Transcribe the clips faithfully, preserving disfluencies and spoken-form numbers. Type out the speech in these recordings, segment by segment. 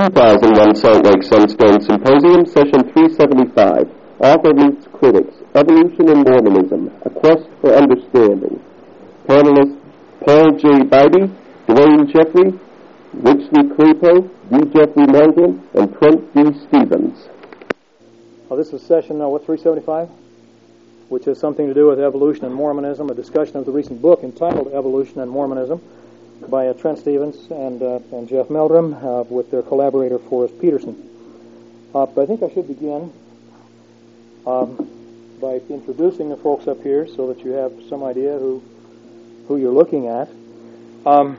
two thousand one Salt Lake Sunstone Symposium, Session three seventy-five. Author meets critics. Evolution in Mormonism, A Quest for Understanding. Panelists Paul J. Bybee, Dwayne Jeffrey, Richley Crapo, D. Jeffrey Meldrum, and Trent D. Stevens. Well, this is session, uh, what, three seventy-five? Which has something to do with evolution and Mormonism, a discussion of the recent book entitled Evolution and Mormonism by uh, Trent Stevens and, uh, and Jeff Meldrum uh, with their collaborator Forrest Peterson. Uh, but I think I should begin um, by introducing the folks up here so that you have some idea who who you're looking at. Um,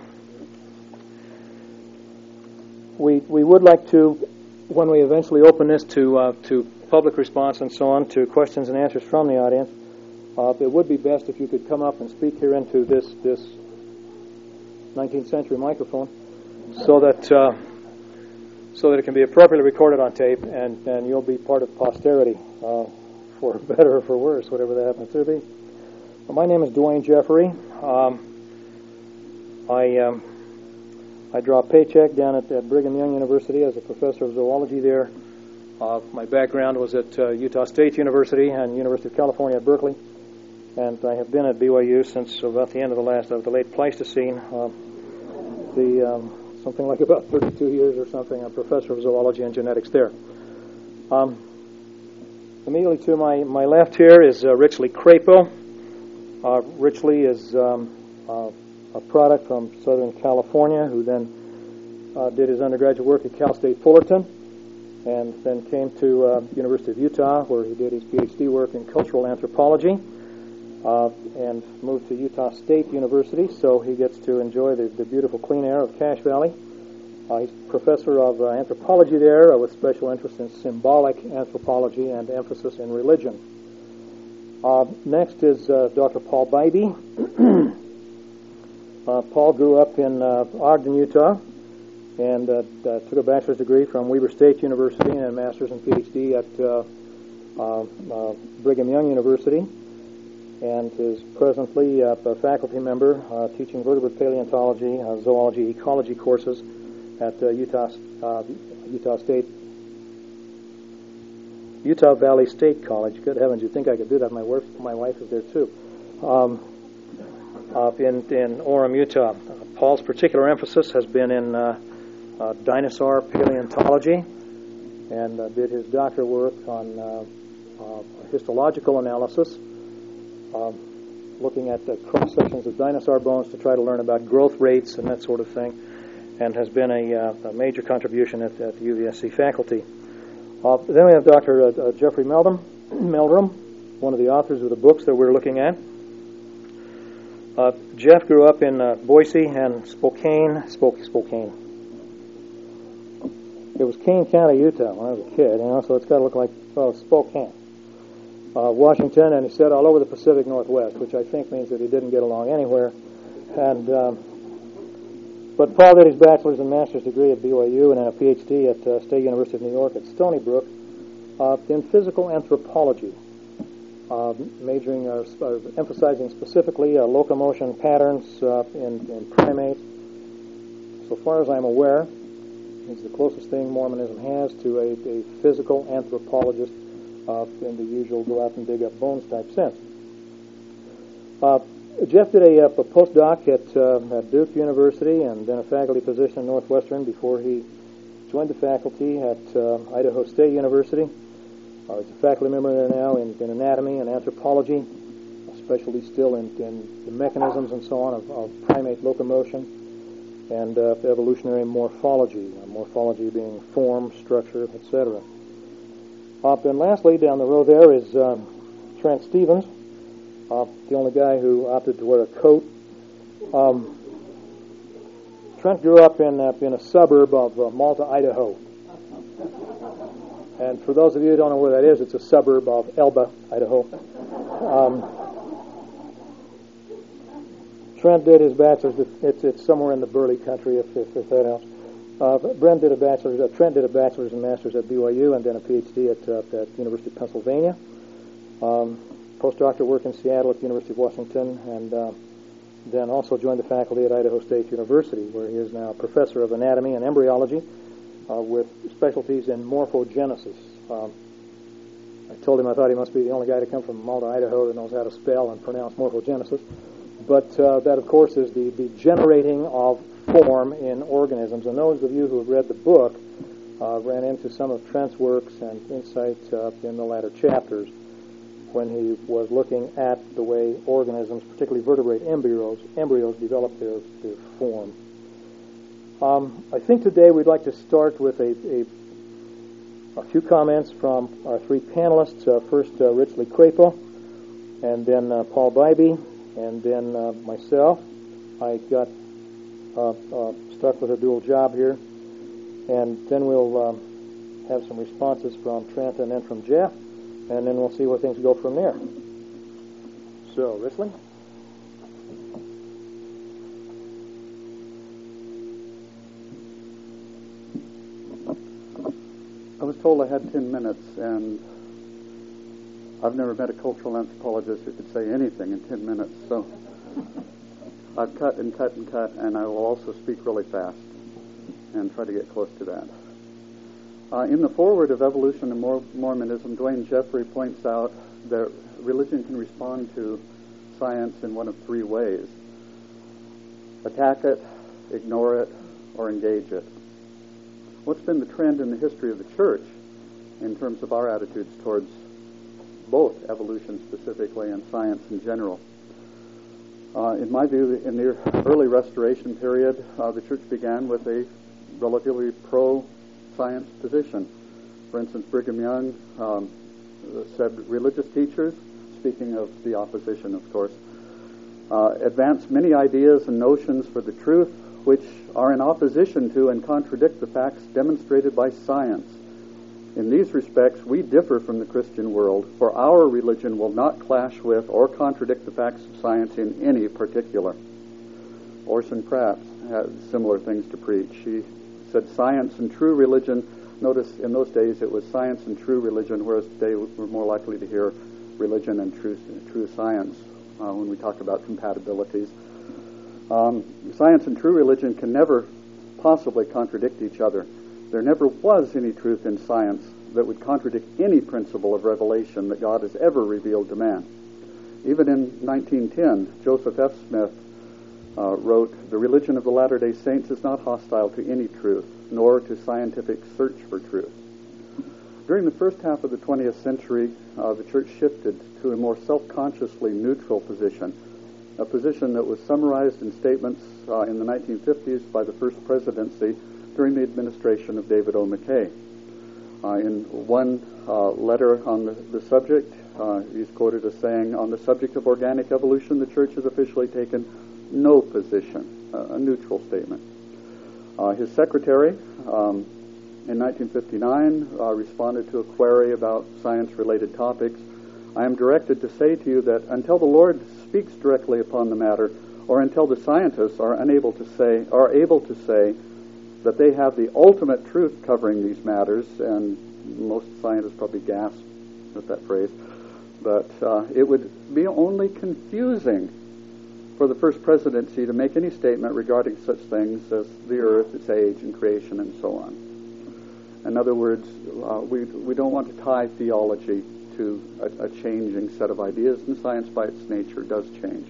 we we would like to, when we eventually open this to uh, to public response and so on, to questions and answers from the audience, uh, it would be best if you could come up and speak here into this this nineteenth century microphone, so that uh, so that it can be appropriately recorded on tape, and, and you'll be part of posterity, uh, for better or for worse, whatever that happens to be. Well, my name is Dwayne Jeffrey. Um, I um, I draw a paycheck down at, at Brigham Young University as a professor of zoology there. Uh, my background was at uh, Utah State University and University of California at Berkeley, and I have been at B Y U since about the end of the last of the late Pleistocene. Uh, the um, something like about thirty-two years or something. I'm a professor of zoology and genetics there. Um, immediately to my, my left here is uh, Richley Crapo. Uh, Richley is um, uh, a product from Southern California who then uh, did his undergraduate work at Cal State Fullerton, and then came to uh, University of Utah, where he did his PhD work in cultural anthropology, uh, and moved to Utah State University, so he gets to enjoy the, the beautiful clean air of Cache Valley. Uh, he's professor of uh, anthropology there, uh, with special interest in symbolic anthropology and emphasis in religion. Uh, next is uh, Doctor Paul Bybee. uh, Paul grew up in uh, Ogden, Utah, and uh, uh, took a bachelor's degree from Weber State University and a master's and PhD at uh, uh, uh, Brigham Young University, and is presently uh, a faculty member uh, teaching vertebrate paleontology, uh, zoology, ecology courses at uh, Utah uh, Utah State Utah Valley State College. Good heavens, you'd think I could do that. My wife, my wife is there too. Um, uh, in in Orem, Utah. Uh, Paul's particular emphasis has been in uh, Uh, dinosaur paleontology, and uh, did his doctoral work on uh, uh, histological analysis, uh, looking at uh, cross-sections of dinosaur bones to try to learn about growth rates and that sort of thing, and has been a, uh, a major contribution at, at the U V S C faculty. Uh, then we have Doctor Uh, uh, Jeffrey Meldrum, Meldrum, one of the authors of the books that we're looking at. Uh, Jeff grew up in uh, Boise and Spokane, Spoke, Spokane. It was Kane County, Utah, when I was a kid, you know, so it's got to look like, oh, Spokane. Uh, Washington, and he said all over the Pacific Northwest, which I think means that he didn't get along anywhere. And um, But Paul did his bachelor's and master's degree at B Y U and then a PhD at uh, State University of New York at Stony Brook uh, in physical anthropology, uh, majoring, or uh, emphasizing specifically uh, locomotion patterns uh, in, in primates. So far as I'm aware, it's the closest thing Mormonism has to a, a physical anthropologist uh, in the usual go out and dig up bones type sense. Uh, Jeff did a, a postdoc at, uh, at Duke University and then a faculty position at Northwestern before he joined the faculty at uh, Idaho State University. Uh, he's a faculty member there now in, in anatomy and anthropology, especially still in, in the mechanisms and so on of, of primate locomotion and uh, evolutionary morphology, uh, morphology being form, structure, et cetera. Uh, and lastly, down the row there is um, Trent Stevens, uh, the only guy who opted to wear a coat. Um, Trent grew up in, uh, in a suburb of uh, Malta, Idaho. And for those of you who don't know where that is, it's a suburb of Elba, Idaho. Um, Trent did his bachelor's. It's it's somewhere in the Burley country, if if, if that helps. Uh, Brent did a bachelor's. Uh, Trent did a bachelor's and master's at B Y U, and then a PhD at uh, at University of Pennsylvania. Um, postdoctoral work in Seattle at the University of Washington, and uh, then also joined the faculty at Idaho State University, where he is now a professor of anatomy and embryology uh, with specialties in morphogenesis. Um, I told him I thought he must be the only guy to come from Malta, Idaho that knows how to spell and pronounce morphogenesis. But uh, that, of course, is the, the generating of form in organisms. And those of you who have read the book uh, ran into some of Trent's works and insights uh, in the latter chapters when he was looking at the way organisms, particularly vertebrate embryos, embryos develop their, their form. Um, I think today we'd like to start with a, a, a few comments from our three panelists. Uh, first, uh, Rich Lee Crapo, and then uh, Paul Bybee, and then uh, myself. I got uh, uh, stuck with a dual job here. And then we'll um, have some responses from Trent and then from Jeff, and then we'll see where things go from there. So, Richley? I was told I had ten minutes, and I've never met a cultural anthropologist who could say anything in ten minutes, so I've cut and cut and cut, and I will also speak really fast and try to get close to that. Uh, in the foreword of Evolution and Mor- Mormonism, Dwayne Jeffrey points out that religion can respond to science in one of three ways: attack it, ignore it, or engage it. What's been the trend in the history of the church in terms of our attitudes towards both evolution specifically and science in general? Uh, in my view, in the early Restoration period, uh, the church began with a relatively pro-science position. For instance, Brigham Young um, said religious teachers, speaking of the opposition, of course, uh, advance many ideas and notions for the truth which are in opposition to and contradict the facts demonstrated by science. In these respects, we differ from the Christian world, for our religion will not clash with or contradict the facts of science in any particular. Orson Pratt had similar things to preach. He said science and true religion. Notice in those days it was science and true religion, whereas today we're more likely to hear religion and true, true science uh, when we talk about compatibilities. Um, science and true religion can never possibly contradict each other. There never was any truth in science that would contradict any principle of revelation that God has ever revealed to man. Even in nineteen ten, Joseph F. Smith uh, wrote, "The religion of the Latter-day Saints is not hostile to any truth, nor to scientific search for truth." During the first half of the twentieth century, uh, the church shifted to a more self-consciously neutral position, a position that was summarized in statements uh, in the nineteen fifties by the first presidency during the administration of David O. McKay. Uh, in one uh, letter on the, the subject, uh, he's quoted as saying, "On the subject of organic evolution, the church has officially taken no position," uh, a neutral statement. Uh, his secretary, um, in nineteen fifty-nine, uh, responded to a query about science-related topics. "I am directed to say to you that until the Lord speaks directly upon the matter, or until the scientists are unable to say, are able to say that they have the ultimate truth covering these matters," and most scientists probably gasp at that phrase, but uh, it would be only confusing for the first presidency to make any statement regarding such things as the earth, its age, and creation, and so on. In other words, uh, we we don't want to tie theology to a, a changing set of ideas, and science by its nature does change.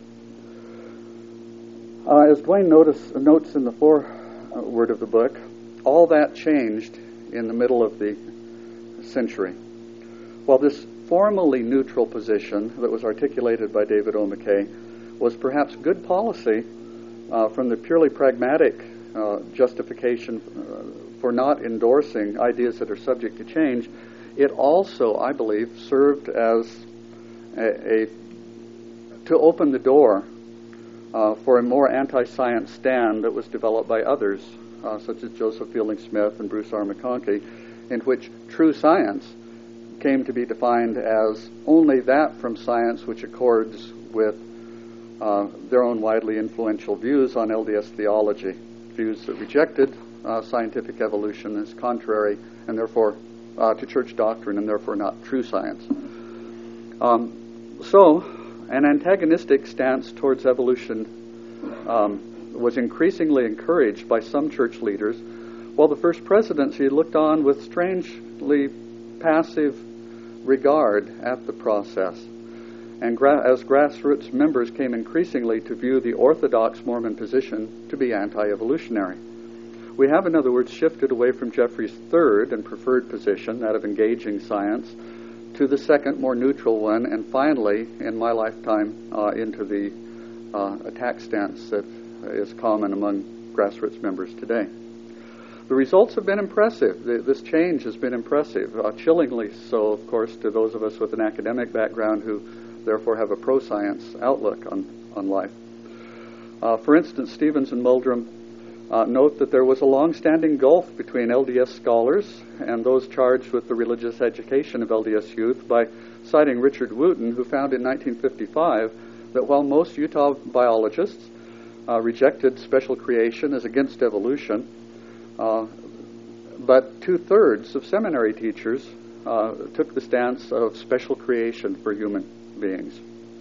Uh, as Dwayne notice, notes in the foreword of the book, all that changed in the middle of the century. While this formally neutral position that was articulated by David O. McKay was perhaps good policy uh, from the purely pragmatic uh, justification uh, for not endorsing ideas that are subject to change, it also, I believe, served as a, a to open the door uh, for a more anti-science stand that was developed by others, uh, such as Joseph Fielding Smith and Bruce R. McConkie, in which true science came to be defined as only that from science which accords with uh, their own widely influential views on L D S theology, views that rejected uh, scientific evolution as contrary and therefore uh, to church doctrine and therefore not true science. Um, so, an antagonistic stance towards evolution um, was increasingly encouraged by some church leaders, while the first presidency looked on with strangely passive regard at the process, and gra- as grassroots members came increasingly to view the orthodox Mormon position to be anti-evolutionary. We have, in other words, shifted away from Jeffrey's third and preferred position, that of engaging science, to the second, more neutral one, and finally, in my lifetime, uh, into the uh, attack stance that is common among grassroots members today. The results have been impressive. The, this change has been impressive, uh, chillingly so, of course, to those of us with an academic background who therefore have a pro-science outlook on, on life. Uh, for instance, Stevens and Muldrum uh, note that there was a long-standing gulf between L D S scholars and those charged with the religious education of L D S youth by citing Richard Wooten, who found in nineteen fifty-five that while most Utah biologists uh, rejected special creation as against evolution, uh, but two-thirds of seminary teachers uh, took the stance of special creation for human beings.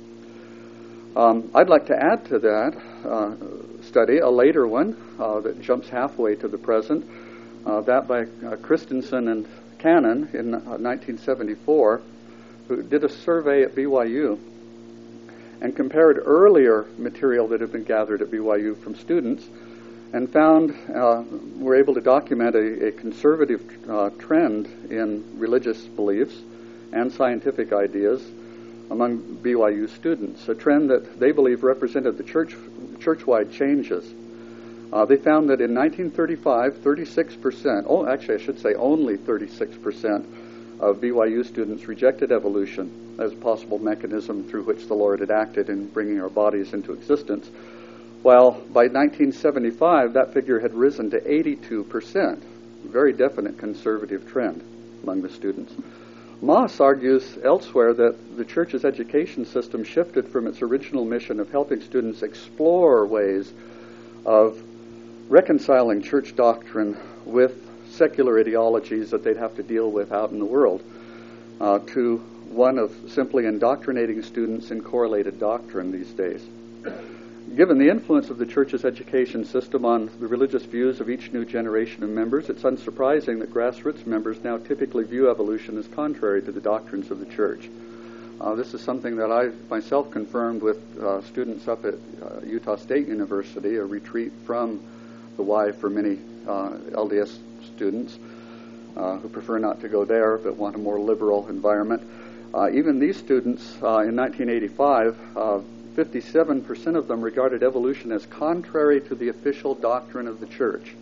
Um, I'd like to add to that uh, study a later one uh, that jumps halfway to the present, uh, that by uh, Christensen and Cannon in uh, nineteen seventy-four, who did a survey at B Y U and compared earlier material that had been gathered at B Y U from students and found, uh, were able to document a, a conservative uh, trend in religious beliefs and scientific ideas among B Y U students, a trend that they believe represented the church, church-wide changes. Uh, they found that in nineteen thirty-five, thirty-six percent, oh, actually I should say only thirty-six percent of B Y U students rejected evolution as a possible mechanism through which the Lord had acted in bringing our bodies into existence, while by nineteen seventy-five that figure had risen to eighty-two percent, a very definite conservative trend among the students. Moss argues elsewhere that the church's education system shifted from its original mission of helping students explore ways of reconciling church doctrine with secular ideologies that they'd have to deal with out in the world, uh, to one of simply indoctrinating students in correlated doctrine these days. Given the influence of the church's education system on the religious views of each new generation of members, it's unsurprising that grassroots members now typically view evolution as contrary to the doctrines of the church. Uh, this is something that I myself confirmed with uh, students up at uh, Utah State University, a retreat from the Y for many uh, L D S students uh, who prefer not to go there but want a more liberal environment. Uh, even these students uh, in nineteen eighty-five, uh, fifty-seven percent of them regarded evolution as contrary to the official doctrine of the church,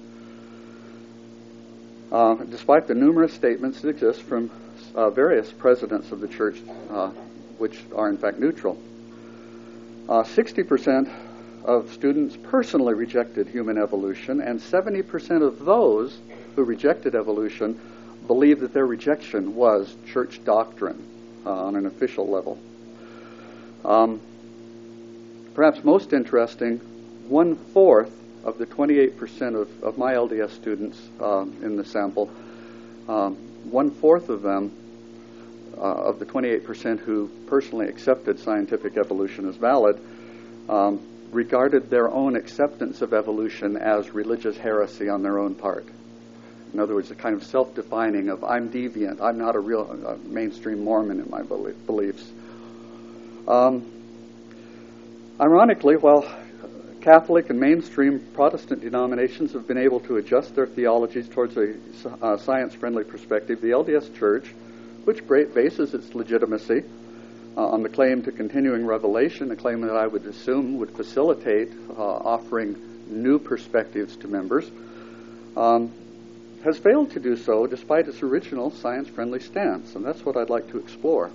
uh, despite the numerous statements that exist from uh, various presidents of the church, uh, which are in fact neutral. Uh, sixty percent of students personally rejected human evolution, and seventy percent of those who rejected evolution believed that their rejection was church doctrine uh, on an official level. Um, Perhaps most interesting, one-fourth of the twenty-eight percent of, of my L D S students um, in the sample, um, one-fourth of them, uh, of the twenty-eight percent who personally accepted scientific evolution as valid, um, regarded their own acceptance of evolution as religious heresy on their own part. In other words, a kind of self-defining of, I'm deviant, I'm not a real uh, mainstream Mormon in my belie- beliefs. Um, Ironically, while Catholic and mainstream Protestant denominations have been able to adjust their theologies towards a uh, science-friendly perspective, the L D S Church, which bases its legitimacy uh, on the claim to continuing revelation, a claim that I would assume would facilitate uh, offering new perspectives to members, um, has failed to do so despite its original science-friendly stance, and that's what I'd like to explore.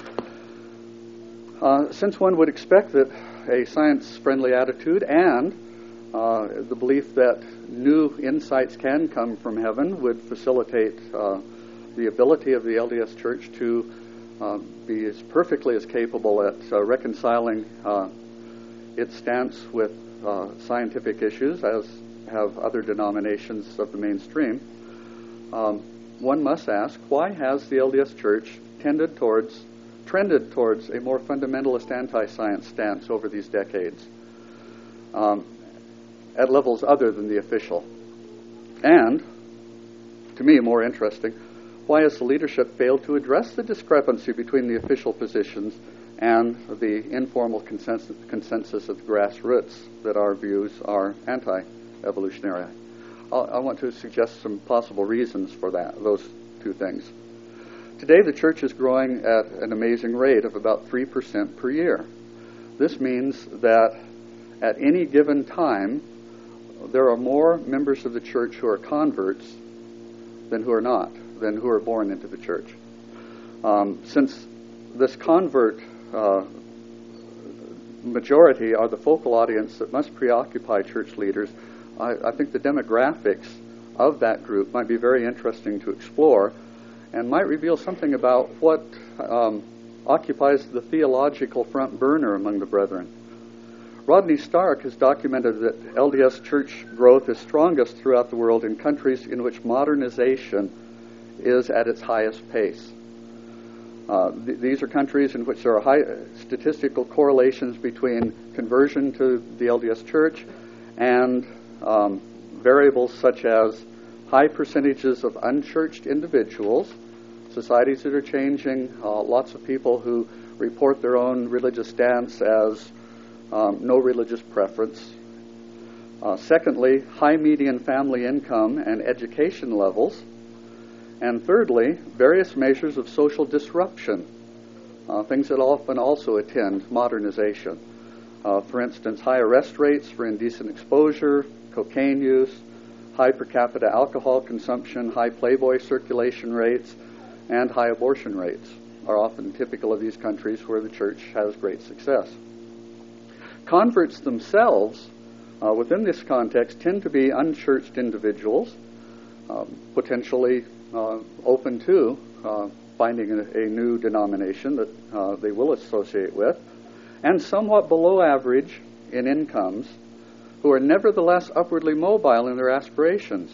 Uh, since one would expect that a science-friendly attitude and uh, the belief that new insights can come from heaven would facilitate uh, the ability of the L D S Church to uh, be as perfectly as capable at uh, reconciling uh, its stance with uh, scientific issues as have other denominations of the mainstream. Um, one must ask, why has the L D S Church tended towards trended towards a more fundamentalist anti-science stance over these decades um, at levels other than the official? And to me, more interesting. Why has the leadership failed to address the discrepancy between the official positions and the informal consensus, consensus of the grassroots that our views are anti-evolutionary? I'll, I want to suggest some possible reasons for that, those two things. Today, the church is growing at an amazing rate of about three percent per year. This means that at any given time, there are more members of the church who are converts than who are not, than who are born into the church. Um, since this convert uh, majority are the focal audience that must preoccupy church leaders, I, I think the demographics of that group might be very interesting to explore and might reveal something about what um, occupies the theological front burner among the brethren. Rodney Stark has documented that L D S church growth is strongest throughout the world in countries in which modernization is at its highest pace. Uh, th- these are countries in which there are high statistical correlations between conversion to the L D S church and um, variables such as high percentages of unchurched individuals, societies that are changing, uh, lots of people who report their own religious stance as um, no religious preference. Uh, secondly, high median family income and education levels. And thirdly, various measures of social disruption, uh, things that often also attend modernization. Uh, for instance, high arrest rates for indecent exposure, cocaine use, high per capita alcohol consumption, high Playboy circulation rates, and high abortion rates are often typical of these countries where the church has great success. Converts themselves, uh, within this context, tend to be unchurched individuals, um, potentially uh, open to uh, finding a, a new denomination that uh, they will associate with, and somewhat below average in incomes, who are nevertheless upwardly mobile in their aspirations,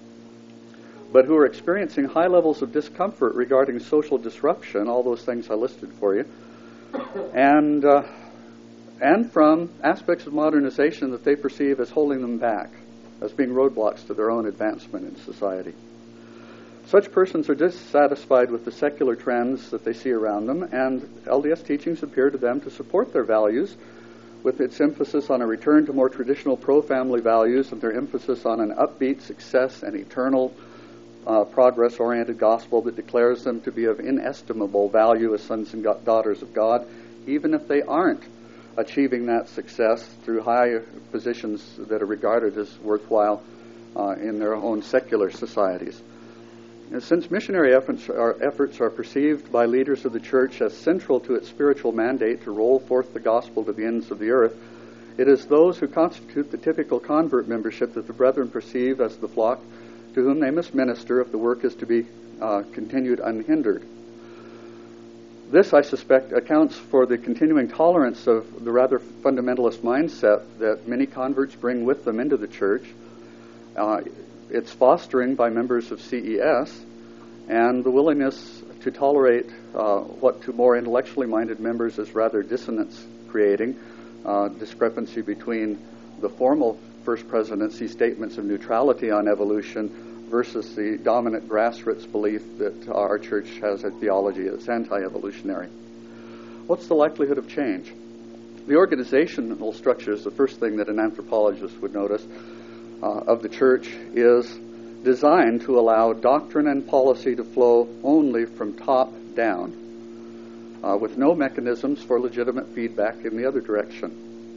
but who are experiencing high levels of discomfort regarding social disruption, all those things I listed for you, and uh, and from aspects of modernization that they perceive as holding them back, as being roadblocks to their own advancement in society. Such persons are dissatisfied with the secular trends that they see around them, and L D S teachings appear to them to support their values, with its emphasis on a return to more traditional pro-family values and their emphasis on an upbeat success and eternal uh, progress-oriented gospel that declares them to be of inestimable value as sons and go- daughters of God, even if they aren't achieving that success through high positions that are regarded as worthwhile uh, in their own secular societies. And since missionary efforts are, efforts are perceived by leaders of the church as central to its spiritual mandate to roll forth the gospel to the ends of the earth, it is those who constitute the typical convert membership that the brethren perceive as the flock to whom they must minister if the work is to be uh, continued unhindered. This, I suspect, accounts for the continuing tolerance of the rather fundamentalist mindset that many converts bring with them into the church. Uh, it's fostering by members of C E S, and the willingness to tolerate uh, what to more intellectually minded members is rather dissonance creating, uh, discrepancy between the formal First Presidency statements of neutrality on evolution versus the dominant grassroots belief that our church has a theology that's anti-evolutionary. What's the likelihood of change? The organizational structure is the first thing that an anthropologist would notice uh, of the church is designed to allow doctrine and policy to flow only from top down, uh, with no mechanisms for legitimate feedback in the other direction.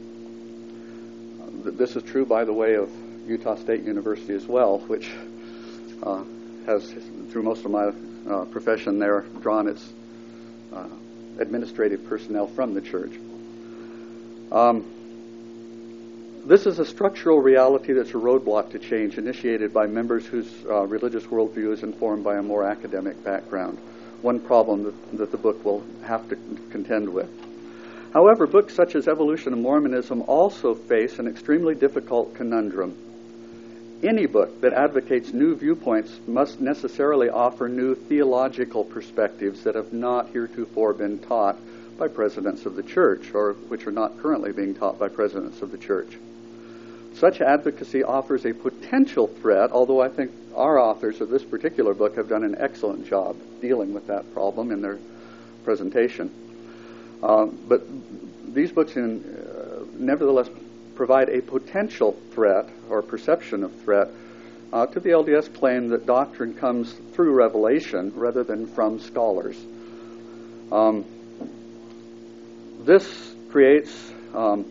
Uh, this is true, by the way, of Utah State University as well, which Uh, has, through most of my uh, profession there, drawn its uh, administrative personnel from the church. Um, this is a structural reality that's a roadblock to change, initiated by members whose uh, religious worldview is informed by a more academic background, one problem that, that the book will have to contend with. However, books such as Evolution and Mormonism also face an extremely difficult conundrum. Any book that advocates new viewpoints must necessarily offer new theological perspectives that have not heretofore been taught by presidents of the church, or which are not currently being taught by presidents of the church. such advocacy offers a potential threat, although I think our authors of this particular book have done an excellent job dealing with that problem in their presentation. Uh, but these books, in, uh, nevertheless, provide a potential threat or perception of threat uh, to the L D S claim that doctrine comes through revelation rather than from scholars. Um, this creates um,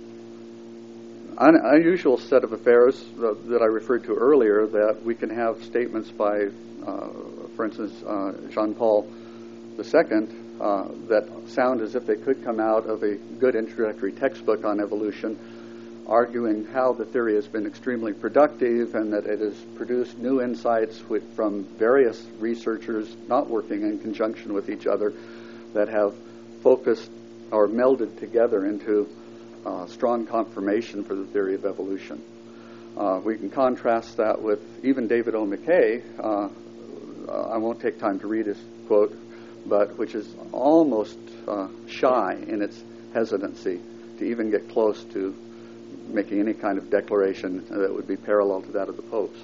an unusual set of affairs uh, that I referred to earlier, that we can have statements by, uh, for instance, uh, Jean Paul the Second, uh, that sound as if they could come out of a good introductory textbook on evolution, arguing how the theory has been extremely productive and that it has produced new insights with, from various researchers not working in conjunction with each other that have focused or melded together into uh, strong confirmation for the theory of evolution. Uh, we can contrast that with even David O. McKay. Uh, I won't take time to read his quote, but which is almost uh, shy in its hesitancy to even get close to making any kind of declaration that would be parallel to that of the popes.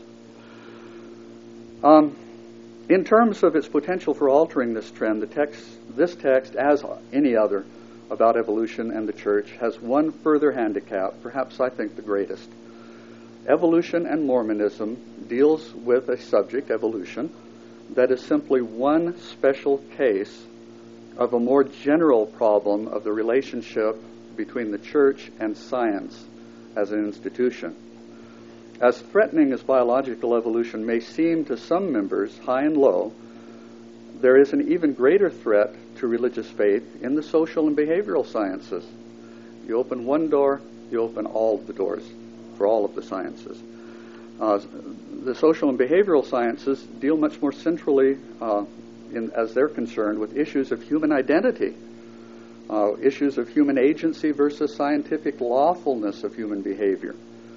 Um, in terms of its potential for altering this trend, the text, this text, as any other about evolution and the church, has one further handicap, perhaps I think the greatest. Evolution and Mormonism deals with a subject, evolution, that is simply one special case of a more general problem of the relationship between the church and science as an institution. As threatening as biological evolution may seem to some members, high and low, there is an even greater threat to religious faith in the social and behavioral sciences. You open one door, you open all of the doors for all of the sciences. Uh, the social and behavioral sciences deal much more centrally, uh, in, as they're concerned, with issues of human identity, uh, issues of human agency versus scientific lawfulness of human behavior.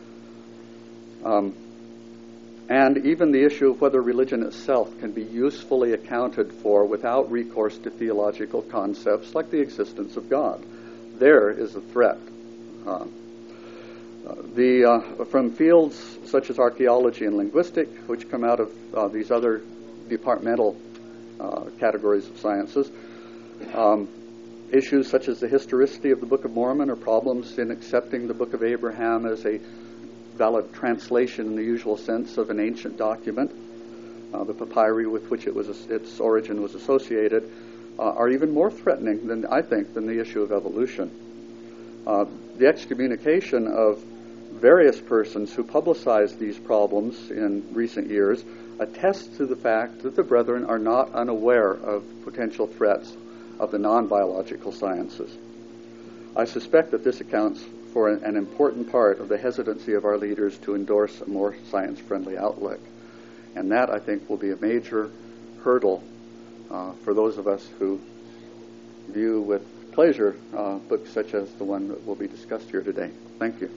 Um, and even the issue of whether religion itself can be usefully accounted for without recourse to theological concepts like the existence of God. There is a threat. Uh, uh, the uh, from fields such as archaeology and linguistic, which come out of uh, these other departmental uh, categories of sciences, um, issues such as the historicity of the Book of Mormon or problems in accepting the Book of Abraham as a valid translation in the usual sense of an ancient document, uh, the papyri with which it was its origin was associated, uh, are even more threatening than I think than the issue of evolution. Uh, the excommunication of various persons who publicized these problems in recent years attests to the fact that the brethren are not unaware of potential threats of the non-biological sciences. I suspect that this accounts for an, an important part of the hesitancy of our leaders to endorse a more science-friendly outlook. And that, I think, will be a major hurdle uh, for those of us who view with pleasure uh, books such as the one that will be discussed here today. Thank you.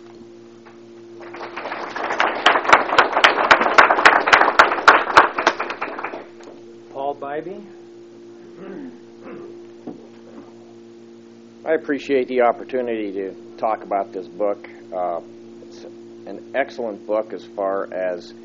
Paul Bybee. I appreciate the opportunity to talk about this book. Uh, it's an excellent book as far as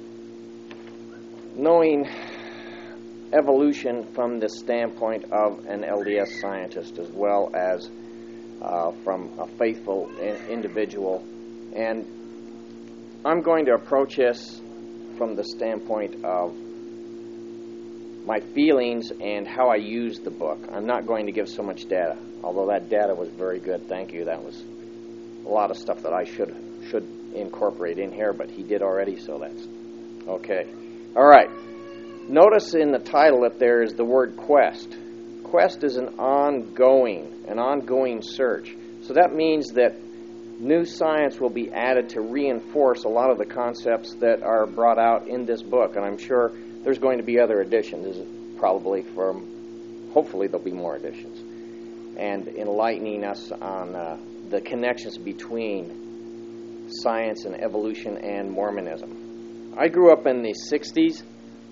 knowing evolution from the standpoint of an L D S scientist as well as uh, from a faithful individual. And I'm going to approach this from the standpoint of my feelings and how I use the book. I'm not going to give so much data, although that data was very good. Thank you. That was a lot of stuff that I should should incorporate in here, but he did already, so that's okay. All right. Notice in the title that there is the word quest. Quest is an ongoing, an ongoing search. So that means that new science will be added to reinforce a lot of the concepts that are brought out in this book, and I'm sure there's going to be other editions, probably from, hopefully there'll be more editions, and enlightening us on uh, the connections between science and evolution and Mormonism. I grew up in the sixties,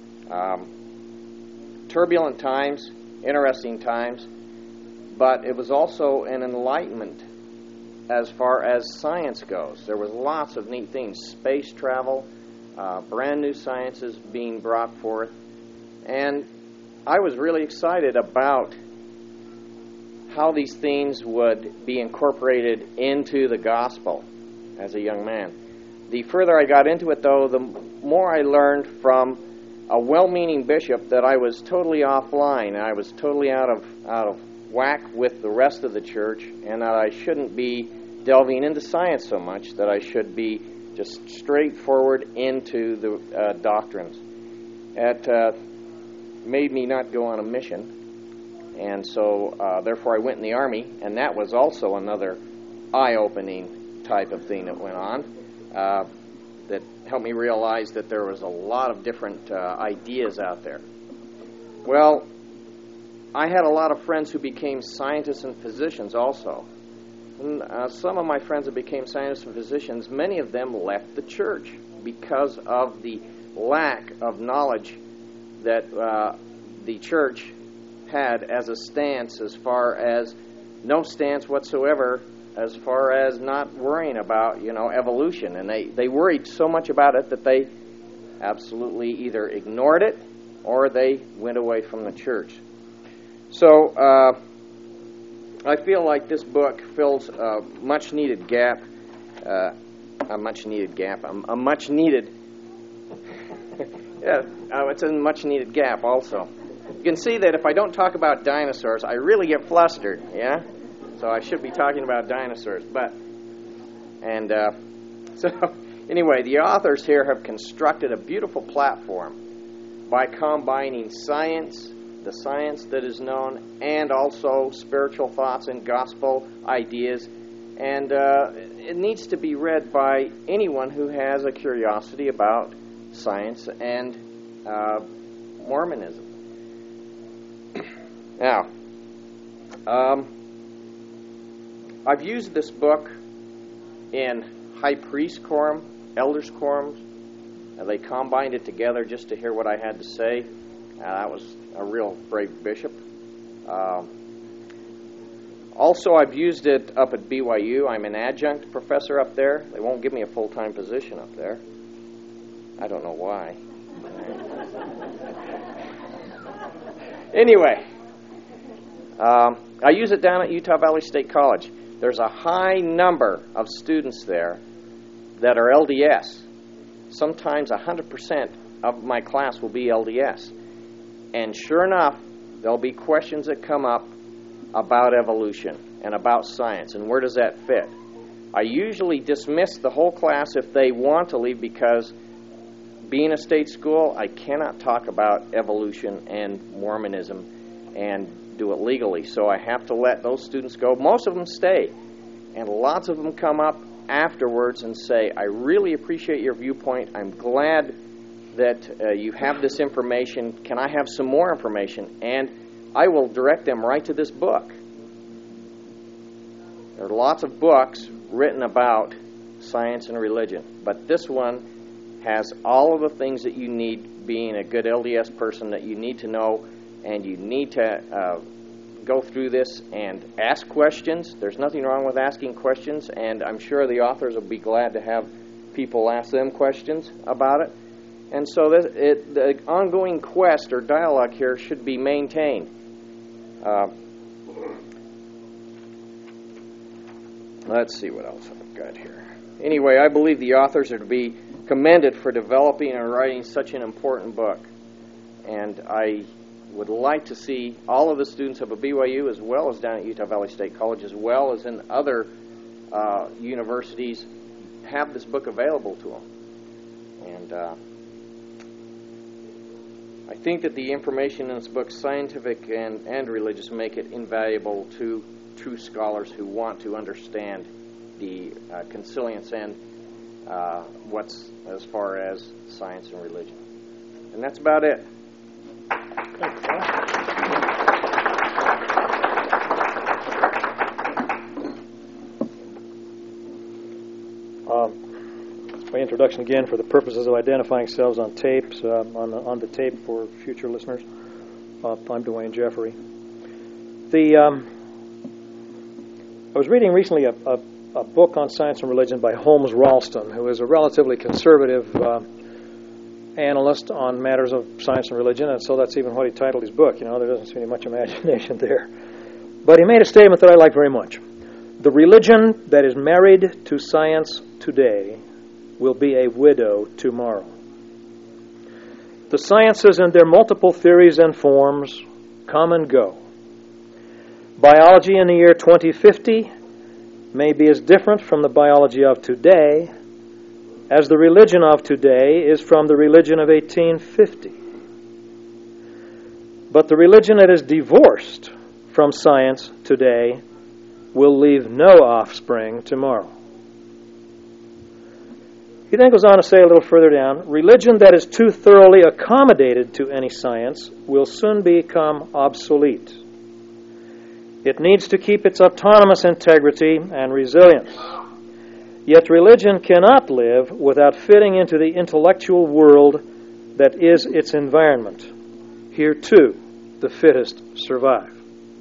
um, turbulent times, interesting times, but it was also an enlightenment as far as science goes. There was lots of neat things, space travel, uh, brand new sciences being brought forth, and I was really excited about how these things would be incorporated into the gospel as a young man. The further I got into it, though, the more I learned from a well-meaning bishop that I was totally offline. I was totally out of out of whack with the rest of the church, and that I shouldn't be delving into science so much, that I should be just straightforward into the uh, doctrines. It uh, made me not go on a mission. And so, uh, therefore, I went in the Army, and that was also another eye-opening type of thing that went on uh, that helped me realize that there was a lot of different uh, ideas out there. Well, I had a lot of friends who became scientists and physicians also. And, uh, some of my friends that became scientists and physicians, many of them left the church because of the lack of knowledge that uh, the church had as a stance, as far as no stance whatsoever, as far as not worrying about, you know, evolution. And they, they worried so much about it that they absolutely either ignored it or they went away from the church. So uh, I feel like this book fills a much-needed gap, uh, a much-needed gap, a, a much-needed, yeah, uh, it's a much-needed gap also. You can see that if I don't talk about dinosaurs, I really get flustered, yeah? So I should be talking about dinosaurs, but, and uh, so anyway, the authors here have constructed a beautiful platform by combining science, the science that is known, and also spiritual thoughts and gospel ideas, and uh, it needs to be read by anyone who has a curiosity about science and uh, Mormonism. Now, um, I've used this book in high priest quorum, elders quorums, and they combined it together just to hear what I had to say. Uh, that was a real brave bishop. Um, also, I've used it up at B Y U. I'm an adjunct professor up there. They won't give me a full-time position up there. I don't know why. Anyway, um, I use it down at Utah Valley State College. There's a high number of students there that are L D S. Sometimes one hundred percent of my class will be L D S. And sure enough, there'll be questions that come up about evolution and about science, and where does that fit? I usually dismiss the whole class if they want to leave, because being a state school, I cannot talk about evolution and Mormonism and do it legally. So I have to let those students go. Most of them stay, and lots of them come up afterwards and say, I really appreciate your viewpoint. I'm glad that uh, you have this information. Can I have some more information? And I will direct them right to this book. There are lots of books written about science and religion, but this one has all of the things that you need being a good L D S person that you need to know, and you need to uh, go through this and ask questions. There's nothing wrong with asking questions, and I'm sure the authors will be glad to have people ask them questions about it. And so this, it, the ongoing quest or dialogue here should be maintained. Uh, let's see what else I've got here. Anyway, I believe the authors are to be commended for developing and writing such an important book. And I would like to see all of the students up at B Y U, as well as down at Utah Valley State College, as well as in other uh, universities, have this book available to them. And uh, I think that the information in this book, scientific and, and religious, make it invaluable to true scholars who want to understand the uh, consilience and uh, what's as far as science and religion. And that's about it. Um, my introduction again for the purposes of identifying ourselves on tapes, uh, on, the, on the tape for future listeners. Uh, I'm Dwayne Jeffrey. The um, I was reading recently a, a, a book on science and religion by Holmes Ralston, who is a relatively conservative uh, analyst on matters of science and religion, and so that's even what he titled his book. You know, there doesn't seem to be much imagination there. But he made a statement that I like very much. The religion that is married to science today will be a widow tomorrow. The sciences and their multiple theories and forms come and go. Biology in the year twenty fifty may be as different from the biology of today as the religion of today is from the religion of eighteen fifty. But the religion that is divorced from science today will leave no offspring tomorrow. He then goes on to say a little further down, religion that is too thoroughly accommodated to any science will soon become obsolete. It needs to keep its autonomous integrity and resilience. Yet religion cannot live without fitting into the intellectual world that is its environment. Here, too, the fittest survive.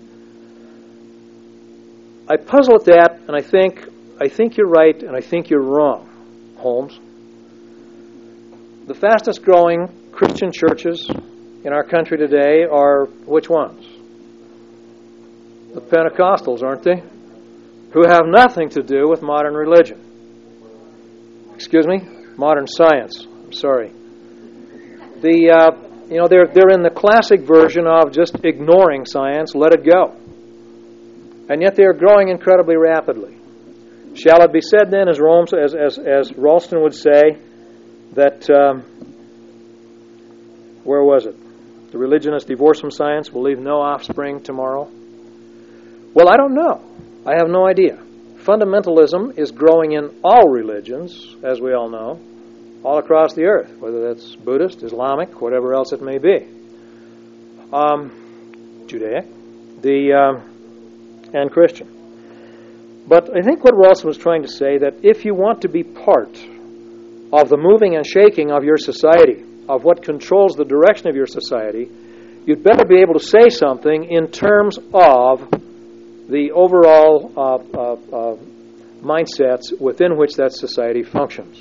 I puzzle at that, and I think, I think you're right, and I think you're wrong, Holmes. The fastest growing Christian churches in our country today are which ones? The Pentecostals, aren't they? Who have nothing to do with modern religion. Excuse me? Modern science. I'm sorry. The uh, you know they're they're in the classic version of just ignoring science, let it go. And yet they are growing incredibly rapidly. Shall it be said then, as Rome, as as as Ralston would say, that um, where was it? The religionist divorced from science will leave no offspring tomorrow. Well, I don't know. I have no idea. Fundamentalism is growing in all religions, as we all know, all across the earth, whether that's Buddhist, Islamic, whatever else it may be. Um, Judaic, the um, and Christian. But I think what Ralston was trying to say, that if you want to be part of the moving and shaking of your society, of what controls the direction of your society, you'd better be able to say something in terms of the overall uh, uh, uh, mindsets within which that society functions.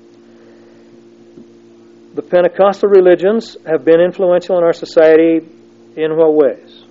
The Pentecostal religions have been influential in our society in what ways?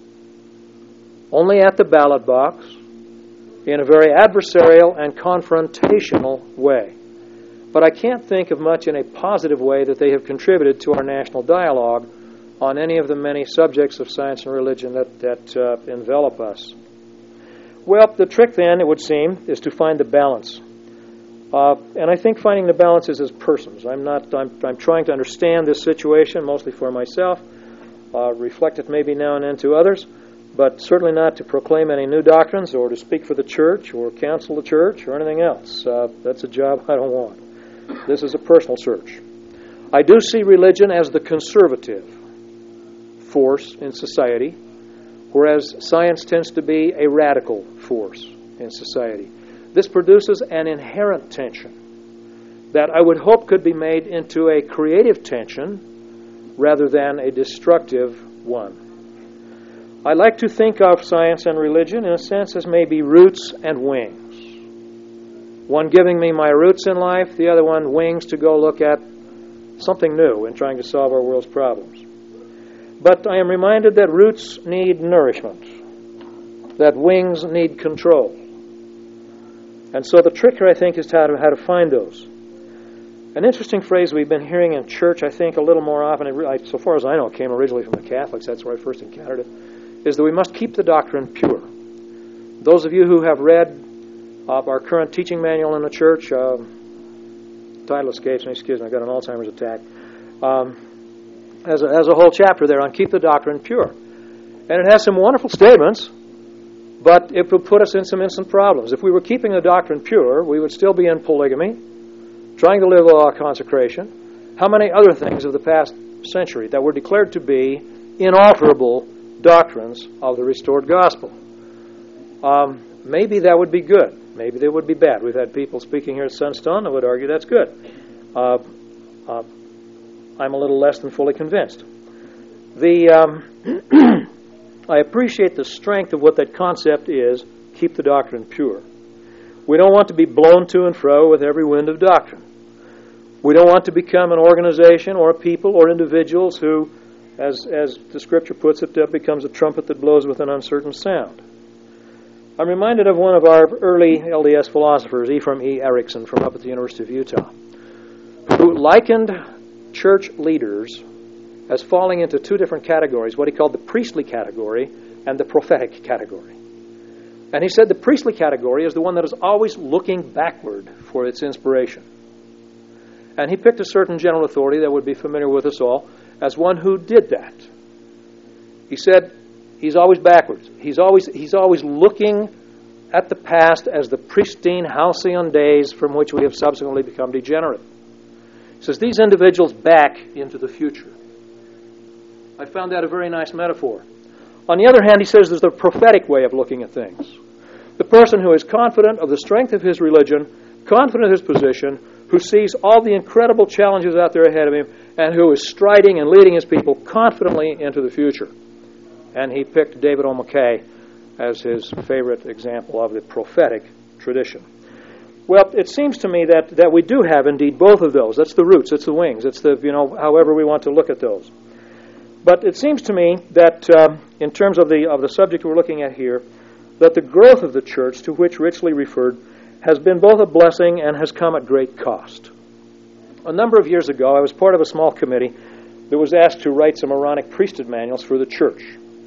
Only at the ballot box, in a very adversarial and confrontational way. But I can't think of much in a positive way that they have contributed to our national dialogue on any of the many subjects of science and religion that, that uh, envelop us. Well, the trick then, it would seem, is to find the balance. Uh, and I think finding the balance is as persons. I'm not. I'm, I'm trying to understand this situation, mostly for myself, uh, reflect it maybe now and then to others, but certainly not to proclaim any new doctrines or to speak for the church or counsel the church or anything else. Uh, that's a job I don't want. This is a personal search. I do see religion as the conservative force in society, whereas science tends to be a radical force in society. This produces an inherent tension that I would hope could be made into a creative tension rather than a destructive one. I like to think of science and religion in a sense as maybe roots and wings. One giving me my roots in life, the other one wings to go look at something new in trying to solve our world's problems. But I am reminded that roots need nourishment, that wings need control. And so the trick here, I think, is how to, how to find those. An interesting phrase we've been hearing in church, I think, a little more often, so far as I know, it came originally from the Catholics, that's where I first encountered it, is that we must keep the doctrine pure. Those of you who have read uh, our current teaching manual in the church, uh, title escapes me, excuse me, I've got an Alzheimer's attack, um, has, a, has a whole chapter there on keep the doctrine pure. And it has some wonderful statements, but it will put us in some instant problems. If we were keeping the doctrine pure, we would still be in polygamy, trying to live the law of consecration. How many other things of the past century that were declared to be inalterable doctrines of the restored gospel? Um, maybe that would be good. Maybe they would be bad. We've had people speaking here at Sunstone that would argue that's good. Uh, uh, I'm a little less than fully convinced. The um, I appreciate the strength of what that concept is, keep the doctrine pure. We don't want to be blown to and fro with every wind of doctrine. We don't want to become an organization or a people or individuals who, as, as the Scripture puts it, uh, becomes a trumpet that blows with an uncertain sound. I'm reminded of one of our early L D S philosophers, Ephraim E. Erickson, from up at the University of Utah, who likened church leaders as falling into two different categories, what he called the priestly category and the prophetic category. And he said the priestly category is the one that is always looking backward for its inspiration. And he picked a certain general authority that would be familiar with us all as one who did that. He said he's always backwards. He's always, he's always looking at the past as the pristine halcyon days from which we have subsequently become degenerate. He says these individuals back into the future. I found that a very nice metaphor. On the other hand, he says there's the prophetic way of looking at things. The person who is confident of the strength of his religion, confident of his position, who sees all the incredible challenges out there ahead of him, and who is striding and leading his people confidently into the future. And he picked David O. McKay as his favorite example of the prophetic tradition. Well, it seems to me that, that we do have indeed both of those. That's the roots, it's the wings, it's the, you know, however we want to look at those. But it seems to me that um, in terms of the of the subject we're looking at here, that the growth of the church to which Richley referred has been both a blessing and has come at great cost. A number of years ago, I was part of a small committee that was asked to write some Aaronic priesthood manuals for the church.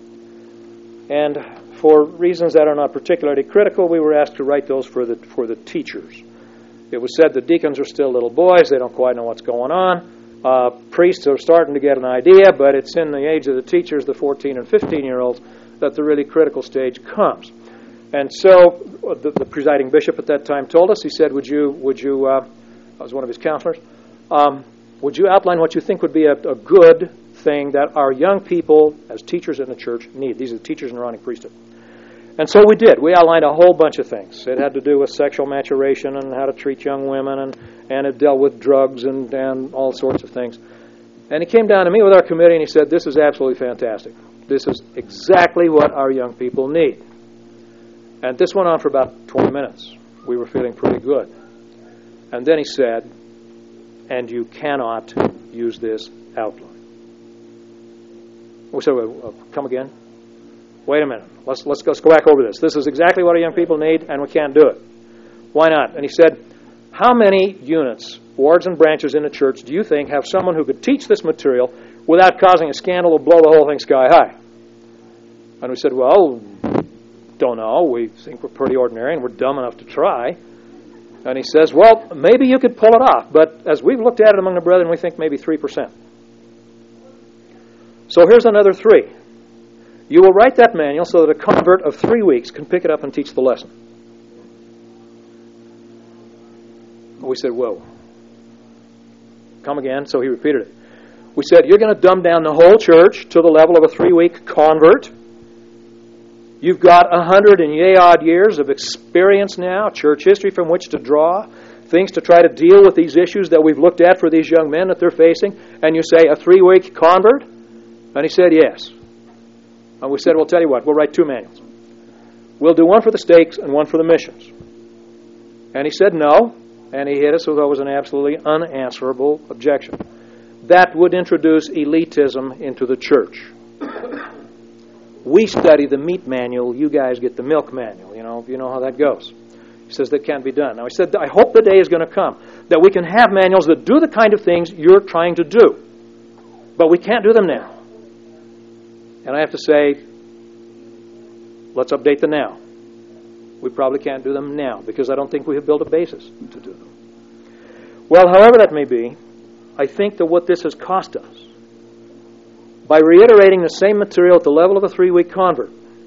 And for reasons that are not particularly critical, we were asked to write those for the for the teachers. It was said the deacons are still little boys, they don't quite know what's going on. Uh, priests are starting to get an idea, but it's in the age of the teachers, the fourteen and fifteen-year-olds, that the really critical stage comes. And so the, the presiding bishop at that time told us, he said, would you, would you uh, I was one of his counselors, um, would you outline what you think would be a, a good thing that our young people as teachers in the church need? These are the teachers in Aaronic priesthood. And so we did. We outlined a whole bunch of things. It had to do with sexual maturation and how to treat young women, and, and it dealt with drugs and, and all sorts of things. And he came down to meet with our committee and he said, this is absolutely fantastic. This is exactly what our young people need. And this went on for about twenty minutes. We were feeling pretty good. And then he said, and you cannot use this outline. We said, well, come again? Wait a minute. Let's, let's, let's go back over this. This is exactly what our young people need, and we can't do it. Why not? And he said, how many units, wards and branches in the church do you think have someone who could teach this material without causing a scandal or blow the whole thing sky high? And we said, well, don't know. We think we're pretty ordinary and we're dumb enough to try. And he says, well, maybe you could pull it off, but as we've looked at it among the brethren, we think maybe three percent. So here's another three. You will write that manual so that a convert of three weeks can pick it up and teach the lesson. We said, whoa. Come again. So he repeated it. We said, you're going to dumb down the whole church to the level of a three-week convert. You've got a hundred and yay odd years of experience now, church history from which to draw, things to try to deal with these issues that we've looked at for these young men that they're facing, and you say, a three-week convert? And he said, yes. And we said, well, tell you what, we'll write two manuals. We'll do one for the stakes and one for the missions. And he said no, and he hit us with what was an absolutely unanswerable objection. That would introduce elitism into the church. We study the meat manual, you guys get the milk manual. You know, you know how that goes. He says that can't be done. Now he said, I hope the day is going to come that we can have manuals that do the kind of things you're trying to do. But we can't do them now. And I have to say, let's update the now. We probably can't do them now because I don't think we have built a basis to do them. Well, however that may be, I think that what this has cost us, by reiterating the same material at the level of a three-week convert,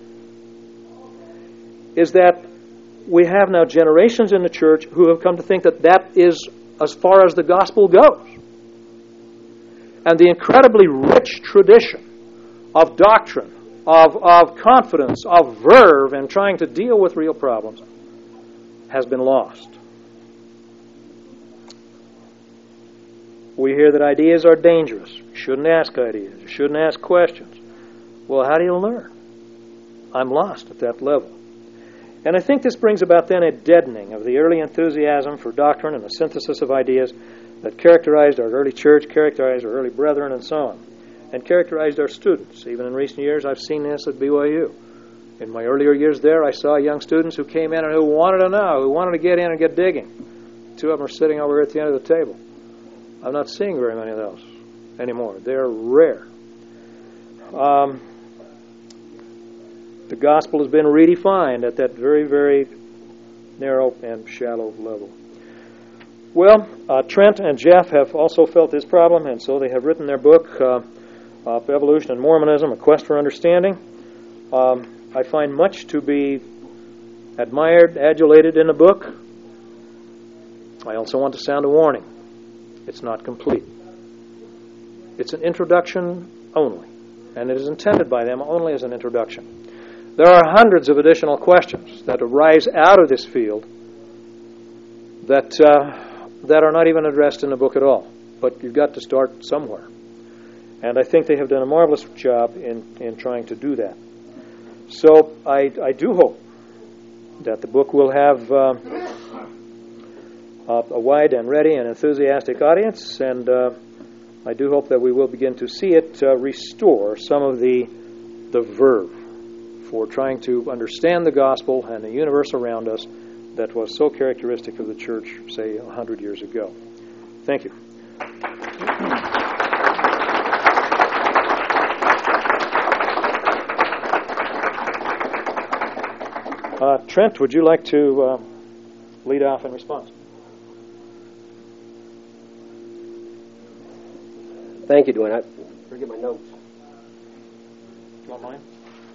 is that we have now generations in the church who have come to think that that is as far as the gospel goes. And the incredibly rich tradition of doctrine, of, of confidence, of verve, and trying to deal with real problems has been lost. We hear that ideas are dangerous. You shouldn't ask ideas. You shouldn't ask questions. Well, how do you learn? I'm lost at that level. And I think this brings about then a deadening of the early enthusiasm for doctrine and the synthesis of ideas that characterized our early church, characterized our early brethren, and so on, and characterized our students. Even in recent years, I've seen this at B Y U. In my earlier years there, I saw young students who came in and who wanted to know, who wanted to get in and get digging. Two of them are sitting over here at the end of the table. I'm not seeing very many of those anymore. They're rare. Um, the gospel has been redefined at that very, very narrow and shallow level. Well, uh, Trent and Jeff have also felt this problem, and so they have written their book, uh, uh, Evolution and Mormonism, A Quest for Understanding. Um, I find much to be admired, adulated in the book. I also want to sound a warning. It's not complete. It's an introduction only, and it is intended by them only as an introduction. There are hundreds of additional questions that arise out of this field that uh, that are not even addressed in the book at all. But you've got to start somewhere. And I think they have done a marvelous job in, in trying to do that. So I, I do hope that the book will have uh, a wide and ready and enthusiastic audience, and uh, I do hope that we will begin to see it uh, restore some of the the verve for trying to understand the gospel and the universe around us that was so characteristic of the church, say, a hundred years ago. Thank you. Uh, Trent, would you like to uh, lead off in response? Thank you, Dwayne. I better get my notes. You want mine?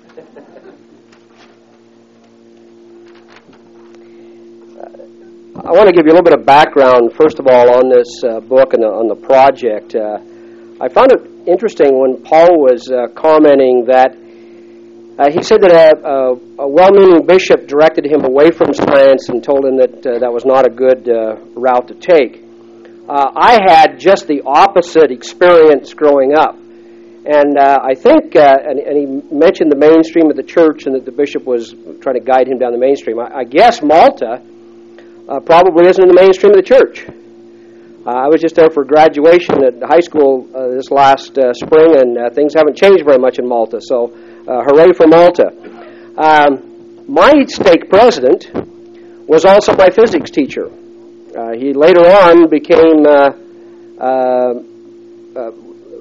I want to give you a little bit of background, first of all, on this uh, book and the, on the project. Uh, I found it interesting when Paul was uh, commenting that uh, he said that a, a, a well-meaning bishop directed him away from science and told him that uh, that was not a good uh, route to take. Uh, I had just the opposite experience growing up. And uh, I think, uh, and, and he mentioned the mainstream of the church and that the bishop was trying to guide him down the mainstream. I, I guess Malta uh, probably isn't in the mainstream of the church. Uh, I was just there for graduation at high school uh, this last uh, spring, and uh, things haven't changed very much in Malta. So, uh, hooray for Malta. Um, my stake president was also my physics teacher. Uh, he later on became uh, uh, uh,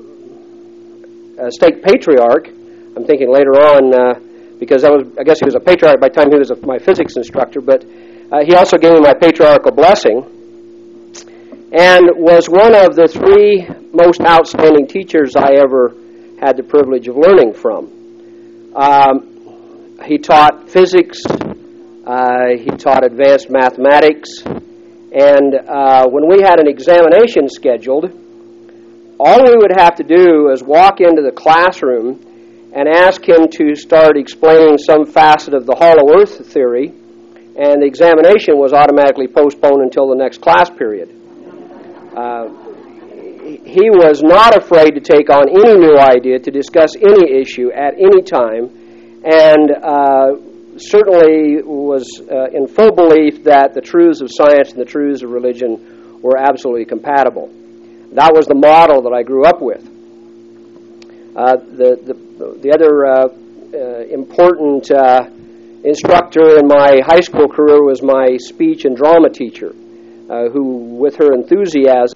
a stake patriarch. I'm thinking later on uh, because I was, I guess he was a patriarch by the time he was a, my physics instructor, but uh, he also gave me my patriarchal blessing and was one of the three most outstanding teachers I ever had the privilege of learning from. Um, he taught physics, uh, he taught advanced mathematics, and uh, when we had an examination scheduled, all we would have to do is walk into the classroom and ask him to start explaining some facet of the hollow earth theory, and the examination was automatically postponed until the next class period. Uh, he was not afraid to take on any new idea, to discuss any issue at any time, and uh, certainly was uh, in full belief that the truths of science and the truths of religion were absolutely compatible. That was the model that I grew up with. Uh, the, the, the other uh, uh, important uh, instructor in my high school career was my speech and drama teacher, uh, who, with her enthusiasm,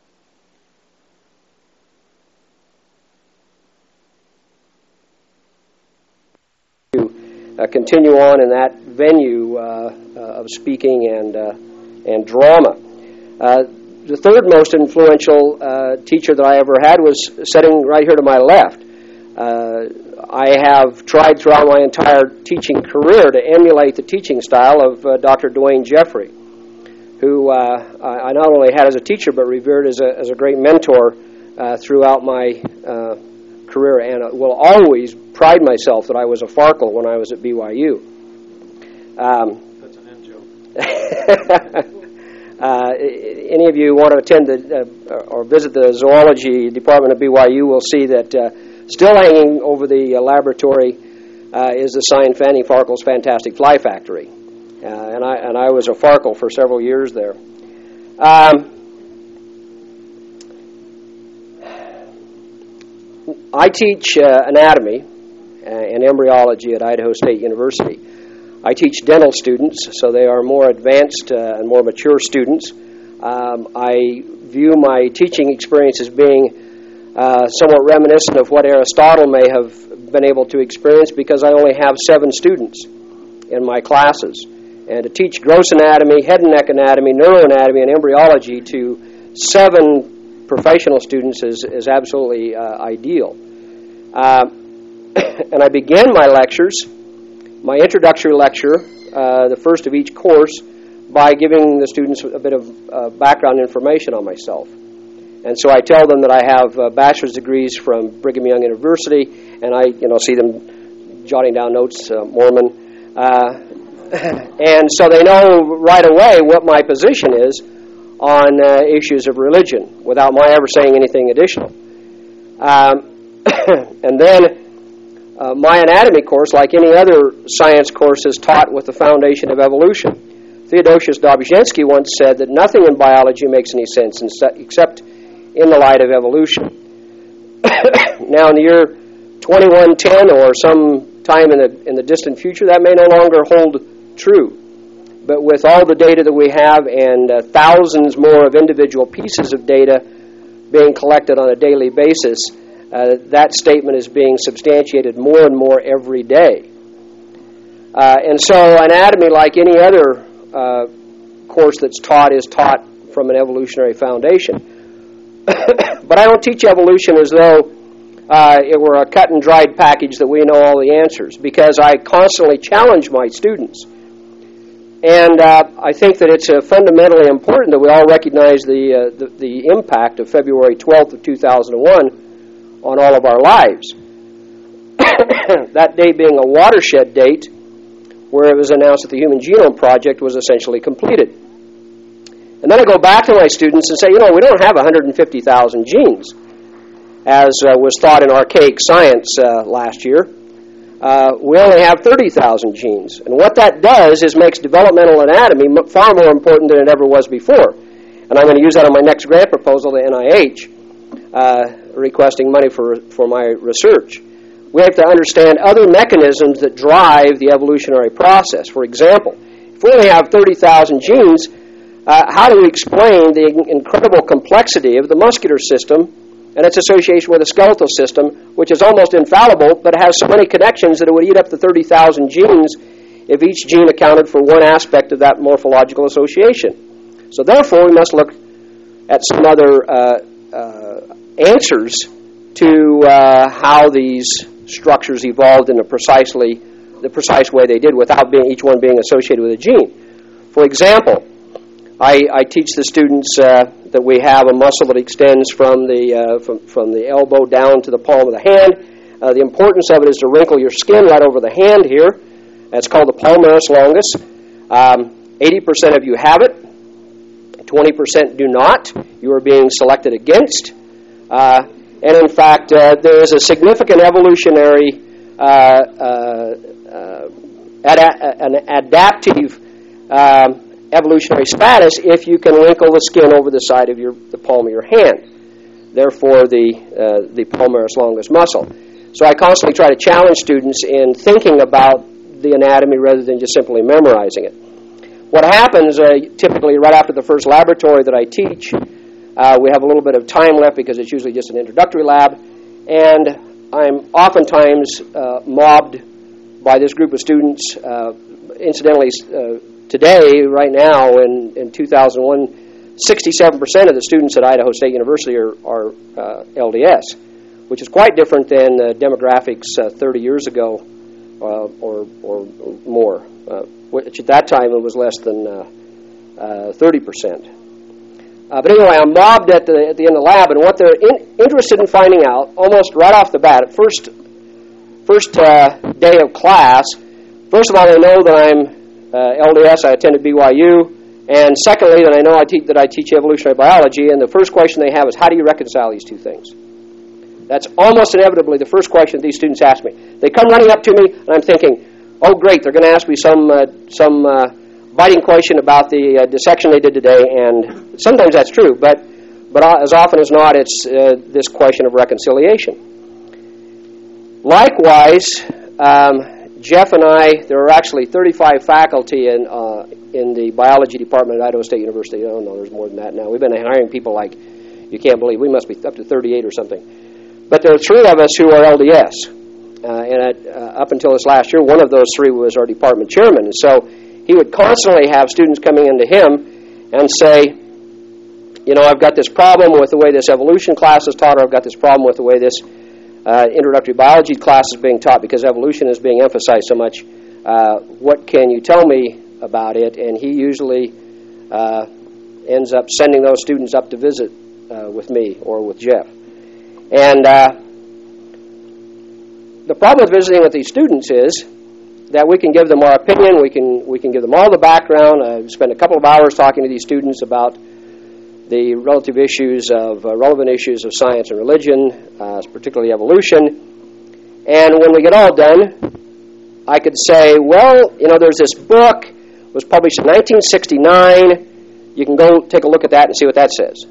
to uh, continue on in that venue uh, uh, of speaking and uh, and drama. Uh, The third most influential uh, teacher that I ever had was sitting right here to my left. Uh, I have tried throughout my entire teaching career to emulate the teaching style of uh, Doctor Dwayne Jeffrey, who uh, I not only had as a teacher but revered as a, as a great mentor uh, throughout my uh, career, and will always pride myself that I was a Farkle when I was at B Y U. Um, That's an in joke. Uh, any of you want to attend the, uh, or visit the zoology department of B Y U will see that uh, still hanging over the uh, laboratory uh, is the sign Fanny Farkle's Fantastic Fly Factory. uh, and I and I was a Farkle for several years there. Um, I teach uh, anatomy and embryology at Idaho State University. I teach dental students, so they are more advanced uh, and more mature students. Um, I view my teaching experience as being uh, somewhat reminiscent of what Aristotle may have been able to experience, because I only have seven students in my classes. And to teach gross anatomy, head and neck anatomy, neuroanatomy, and embryology to seven professional students is, is absolutely uh, ideal. Uh, and I began my lectures, my introductory lecture, uh, the first of each course, by giving the students a bit of uh, background information on myself. And so I tell them that I have uh, bachelor's degrees from Brigham Young University, and I, you know, see them jotting down notes, uh, Mormon. Uh, and so they know right away what my position is on uh, issues of religion, without my ever saying anything additional. Um, and then uh, my anatomy course, like any other science course, is taught with the foundation of evolution. Theodosius Dobzhansky once said that nothing in biology makes any sense except in the light of evolution. Now, in the year twenty-one ten, or some time in the in the distant future, that may no longer hold true. But with all the data that we have, and uh, thousands more of individual pieces of data being collected on a daily basis, uh, that statement is being substantiated more and more every day. Uh, and so anatomy, like any other uh, course that's taught, is taught from an evolutionary foundation. But I don't teach evolution as though uh, it were a cut and dried package that we know all the answers, because I constantly challenge my students. And uh, I think that it's uh, fundamentally important that we all recognize the, uh, the the impact of February twelfth of two thousand one on all of our lives. That day being a watershed date, where it was announced that the Human Genome Project was essentially completed. And then I go back to my students and say, you know, we don't have one hundred fifty thousand genes, as uh, was thought in archaic science uh, last year. Uh, we only have thirty thousand genes. And what that does is makes developmental anatomy far more important than it ever was before. And I'm going to use that on my next grant proposal to N I H, uh, requesting money for, for my research. We have to understand other mechanisms that drive the evolutionary process. For example, if we only have thirty thousand genes, uh, how do we explain the incredible complexity of the muscular system and its association with the skeletal system, which is almost infallible, but has so many connections that it would eat up the thirty thousand genes if each gene accounted for one aspect of that morphological association. So therefore, we must look at some other uh, uh, answers to uh, how these structures evolved in a precisely the precise way they did, without being each one being associated with a gene. For example, I, I teach the students uh, that we have a muscle that extends from the uh, from, from the elbow down to the palm of the hand. Uh, the importance of it is to wrinkle your skin right over the hand here. That's called the palmaris longus. Um, eighty percent of you have it. twenty percent do not. You are being selected against. Uh, and in fact, uh, there is a significant evolutionary, uh, uh, uh, ad- an adaptive um, evolutionary status if you can wrinkle the skin over the side of your the palm of your hand. Therefore, the uh, the palmaris longus muscle. So I constantly try to challenge students in thinking about the anatomy rather than just simply memorizing it. What happens uh, typically right after the first laboratory that I teach, uh, we have a little bit of time left because it's usually just an introductory lab, and I'm oftentimes uh, mobbed by this group of students. Uh, incidentally, uh, today, right now, in, in two thousand one, sixty-seven percent of the students at Idaho State University are, are uh, L D S, which is quite different than the demographics uh, thirty years ago uh, or, or more, uh, which at that time it was less than uh, uh, thirty percent. Uh, but anyway, I'm mobbed at the, at the end of the lab, and what they're in, interested in finding out, almost right off the bat, at first, first uh, day of class, first of all, they know that I'm Uh, L D S, I attended B Y U, and secondly, that I know I te- that I teach evolutionary biology, and the first question they have is, how do you reconcile these two things? That's almost inevitably the first question these students ask me. They come running up to me, and I'm thinking, oh great, they're going to ask me some uh, some uh, biting question about the uh, dissection they did today, and sometimes that's true, but but as often as not, it's uh, this question of reconciliation. Likewise, um, Jeff and I, there are actually thirty-five faculty in uh, in the biology department at Idaho State University. Oh, no, there's more than that now. We've been hiring people like, you can't believe, we must be up to thirty-eight or something. But there are three of us who are L D S. Uh, and at, uh, up until this last year, one of those three was our department chairman. And so he would constantly have students coming into him and say, you know, I've got this problem with the way this evolution class is taught, or I've got this problem with the way this uh, introductory biology class is being taught because evolution is being emphasized so much. Uh, what can you tell me about it? And he usually uh, ends up sending those students up to visit uh, with me or with Jeff. And uh, the problem with visiting with these students is that we can give them our opinion, we can we can give them all the background. I spend a couple of hours talking to these students about the relative issues of uh, relevant issues of science and religion, uh, particularly evolution. And when we get all done, I could say, well, you know, there's this book, it was published in nineteen sixty-nine. You can go take a look at that and see what that says.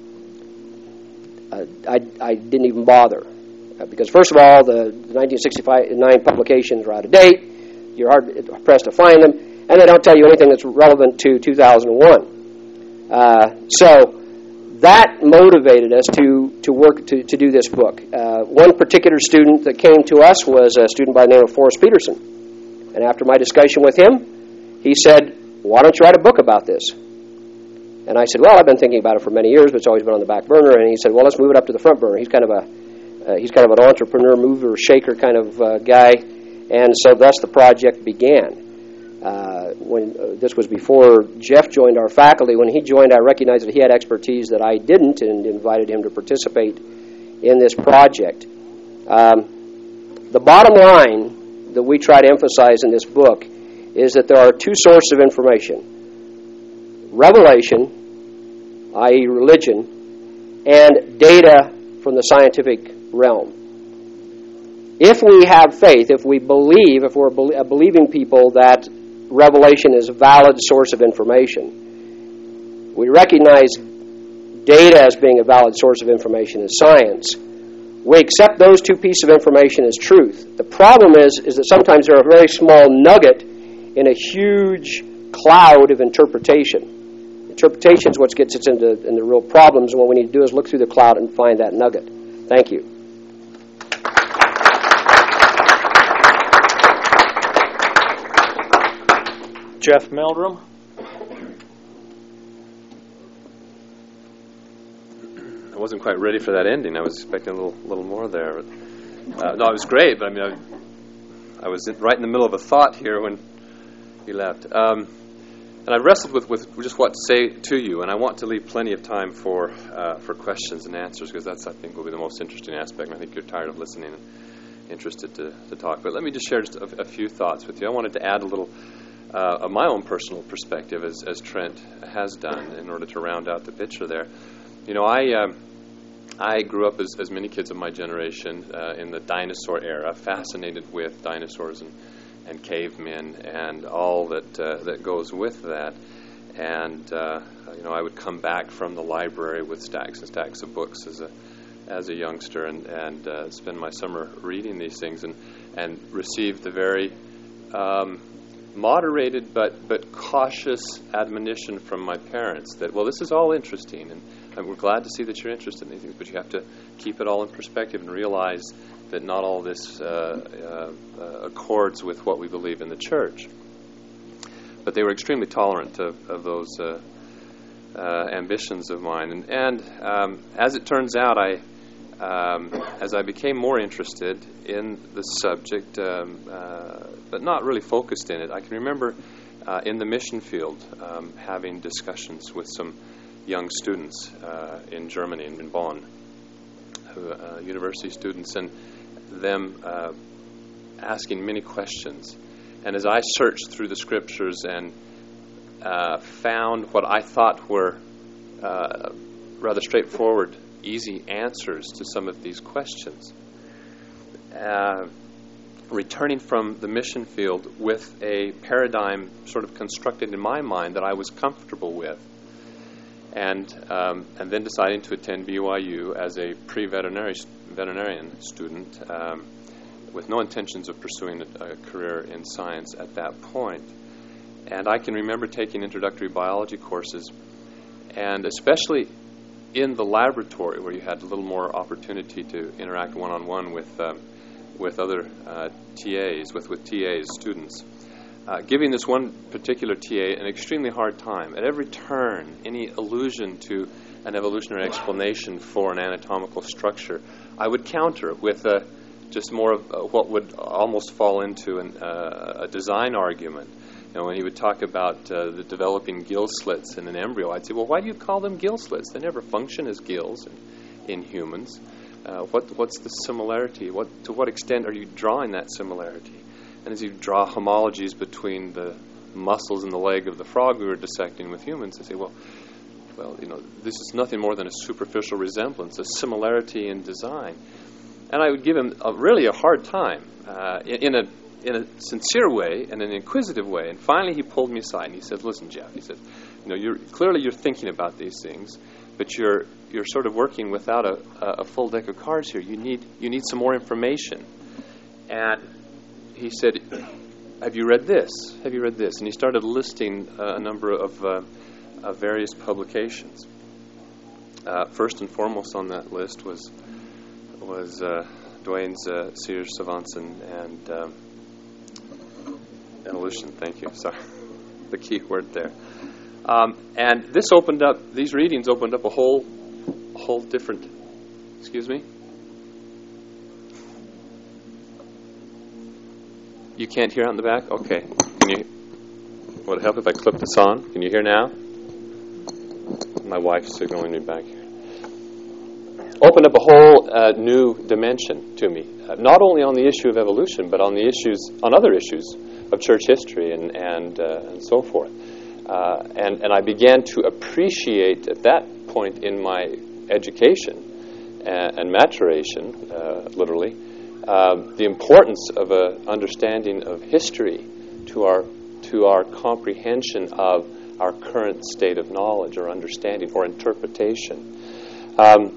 Uh, I, I didn't even bother. Uh, because, first of all, the nineteen sixty-nine publications are out of date. You're hard pressed to find them. And they don't tell you anything that's relevant to two thousand one. Uh, so that motivated us to, to work to, to do this book. Uh, one particular student that came to us was a student by the name of Forrest Peterson. And after my discussion with him, he said, why don't you write a book about this? And I said, well, I've been thinking about it for many years, but it's always been on the back burner. And he said, well, let's move it up to the front burner. He's kind of a uh, he's kind of an entrepreneur, mover, shaker kind of uh, guy. And so thus the project began. Uh, when uh, this was before Jeff joined our faculty. When he joined, I recognized that he had expertise that I didn't, and invited him to participate in this project. Um, the bottom line that we try to emphasize in this book is that there are two sources of information: revelation, that is religion, and data from the scientific realm. If we have faith, if we believe, if we're a believing people that revelation is a valid source of information, we recognize data as being a valid source of information in science, we accept those two pieces of information as truth. The problem is, is that sometimes they're a very small nugget in a huge cloud of interpretation. Interpretation is what gets us into, into real problems, and what we need to do is look through the cloud and find that nugget. Thank you. Jeff Meldrum. I wasn't quite ready for that ending. I was expecting a little, little more there. But, uh, no, it was great, but I mean, I, I was in, right in the middle of a thought here when he left. Um, and I wrestled with, with just what to say to you, and I want to leave plenty of time for uh, for questions and answers, because that's, I think, will be the most interesting aspect. And I think you're tired of listening and interested to, to talk. But let me just share just a, a few thoughts with you. I wanted to add a little Uh, of my own personal perspective, as, as Trent has done, in order to round out the picture there. You know, I um, I grew up, as, as many kids of my generation, uh, in the dinosaur era, fascinated with dinosaurs and, and cavemen and all that uh, that goes with that. And uh, you know, I would come back from the library with stacks and stacks of books as a as a youngster, and and uh, spend my summer reading these things, and and receive the very um, moderated but but cautious admonition from my parents that, well, this is all interesting, and, and we're glad to see that you're interested in these things, but you have to keep it all in perspective and realize that not all this uh, uh, uh, accords with what we believe in the church. But they were extremely tolerant of, of those uh, uh, ambitions of mine. And, and um, as it turns out, I Um, as I became more interested in the subject, um, uh, but not really focused in it, I can remember uh, in the mission field um, having discussions with some young students uh, in Germany, in Bonn, who, uh, university students, and them uh, asking many questions. And as I searched through the scriptures and uh, found what I thought were uh, rather straightforward, easy answers to some of these questions, uh, returning from the mission field with a paradigm sort of constructed in my mind that I was comfortable with, and um, and then deciding to attend B Y U as a pre-veterinary veterinarian student um, with no intentions of pursuing a, a career in science at that point. And I can remember taking introductory biology courses, and especially in the laboratory where you had a little more opportunity to interact one-on-one with um, with other uh, T As, with, with T As, students, uh, giving this one particular T A an extremely hard time. At every turn, any allusion to an evolutionary explanation for an anatomical structure, I would counter it with uh, just more of uh, what would almost fall into an, uh, a design argument. You know, when he would talk about uh, the developing gill slits in an embryo, I'd say, well, why do you call them gill slits? They never function as gills in, in humans. Uh, what, what's the similarity? What, to what extent are you drawing that similarity? And as you draw homologies between the muscles in the leg of the frog we were dissecting with humans, I say, well, well, you know, this is nothing more than a superficial resemblance, a similarity in design. And I would give him a, really a hard time uh, in, in a in a sincere way and an inquisitive way. And finally he pulled me aside and he said, listen, Jeff, he said, you know, you're clearly you're thinking about these things, but you're you're sort of working without a, a full deck of cards here. You need you need some more information. And he said, have you read this? Have you read this? And he started listing uh, a number of, uh, of various publications. Uh, first and foremost on that list was was uh, Duane's uh, Sears Savants and, and um, Evolution. Thank you. Sorry, the key word there. Um, and this opened up; these readings opened up a whole, a whole different. Excuse me. You can't hear out in the back. Okay. Can you? Would it help if I clip this on? Can you hear now? My wife's signaling me back here. Opened up a whole uh, new dimension to me, uh, not only on the issue of evolution, but on the issues, on other issues of church history and and, uh, and so forth. Uh, and, and I began to appreciate at that point in my education and, and maturation, uh, literally, uh, the importance of an understanding of history to our to our comprehension of our current state of knowledge or understanding or interpretation. Um,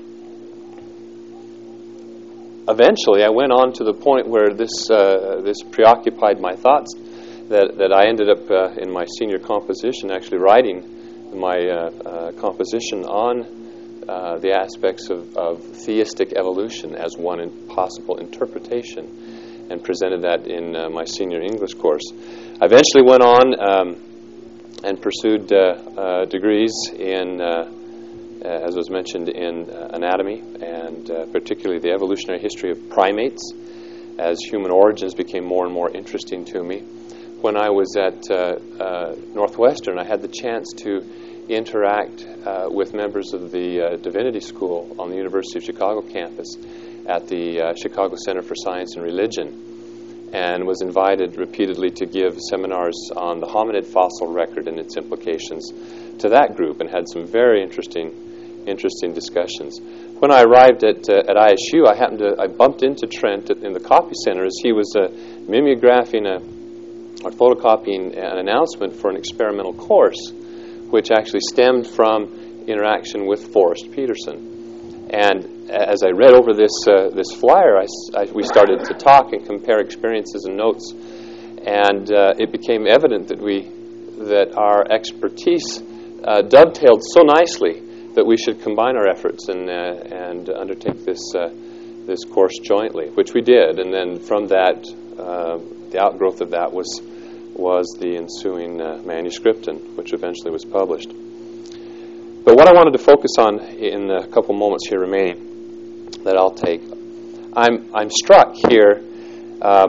Eventually, I went on to the point where this uh, this preoccupied my thoughts that, that I ended up uh, in my senior composition actually writing my uh, uh, composition on uh, the aspects of, of theistic evolution as one in possible interpretation, and presented that in uh, my senior English course. I eventually went on um, and pursued uh, uh, degrees in uh, Uh, as was mentioned in uh, anatomy, and uh, particularly the evolutionary history of primates, as human origins became more and more interesting to me. When I was at uh, uh, Northwestern, I had the chance to interact uh, with members of the uh, Divinity School on the University of Chicago campus at the uh, Chicago Center for Science and Religion, and was invited repeatedly to give seminars on the hominid fossil record and its implications to that group, and had some very interesting interesting discussions. When I arrived at uh, at I S U, I happened to I bumped into Trent at, in the copy center as he was uh, mimeographing a, or photocopying an announcement for an experimental course, which actually stemmed from interaction with Forrest Peterson. And as I read over this uh, this flyer, I, I, we started to talk and compare experiences and notes, and uh, it became evident that we that our expertise uh, dovetailed so nicely that we should combine our efforts and uh, and undertake this uh, this course jointly, which we did. And then from that, uh, the outgrowth of that was was the ensuing uh, manuscript, and which eventually was published. But what I wanted to focus on in the couple moments here remaining that I'll take, I'm I'm struck here. Um,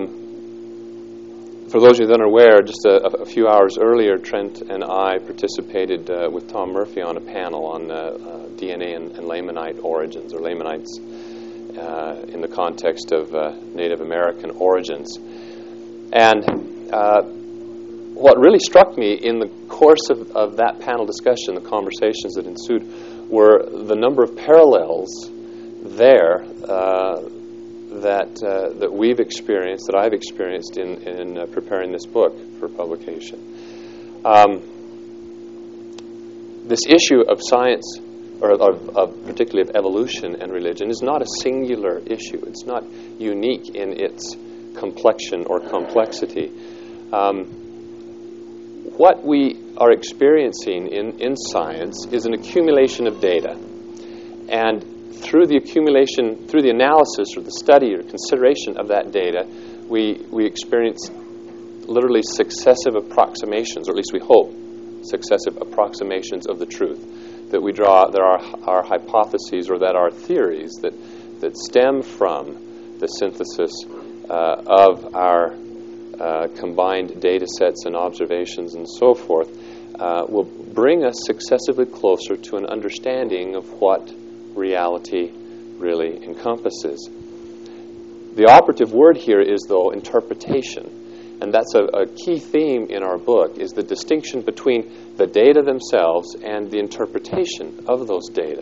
For those of you that are aware, just a, a few hours earlier, Trent and I participated uh, with Tom Murphy on a panel on uh, uh, D N A and, and Lamanite origins, or Lamanites uh, in the context of uh, Native American origins. And uh, what really struck me in the course of, of that panel discussion, the conversations that ensued, were the number of parallels there uh, that uh, that we've experienced, that I've experienced in in uh, preparing this book for publication. Um, this issue of science, or of, of particularly of evolution and religion, is not a singular issue. It's not unique in its complexion or complexity. Um, what we are experiencing in, in science is an accumulation of data. And through the accumulation, through the analysis or the study or consideration of that data, we, we experience literally successive approximations, or at least we hope, successive approximations of the truth. That we draw, there are our hypotheses or that are theories that, that stem from the synthesis uh, of our uh, combined data sets and observations and so forth, uh, will bring us successively closer to an understanding of what reality really encompasses. The operative word here is, though, interpretation. And that's a, a key theme in our book, is the distinction between the data themselves and the interpretation of those data.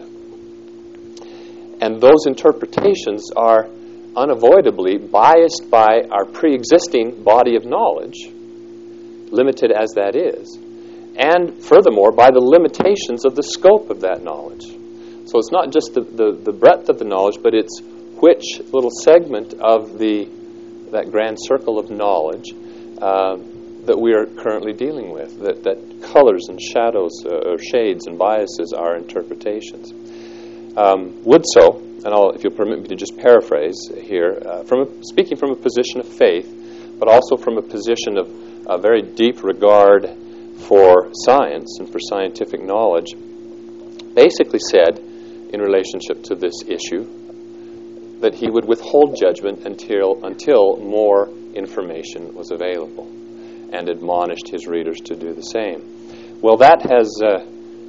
And those interpretations are unavoidably biased by our pre-existing body of knowledge, limited as that is, and furthermore by the limitations of the scope of that knowledge. So it's not just the, the, the breadth of the knowledge, but it's which little segment of the that grand circle of knowledge uh, that we are currently dealing with, that, that colors and shadows uh, or shades and biases our interpretations. Um, Woodsoe, and I'll, if you'll permit me to just paraphrase here, uh, from a, speaking from a position of faith, but also from a position of a very deep regard for science and for scientific knowledge, basically said, in relationship to this issue, that he would withhold judgment until until more information was available, and admonished his readers to do the same. Well, that has uh,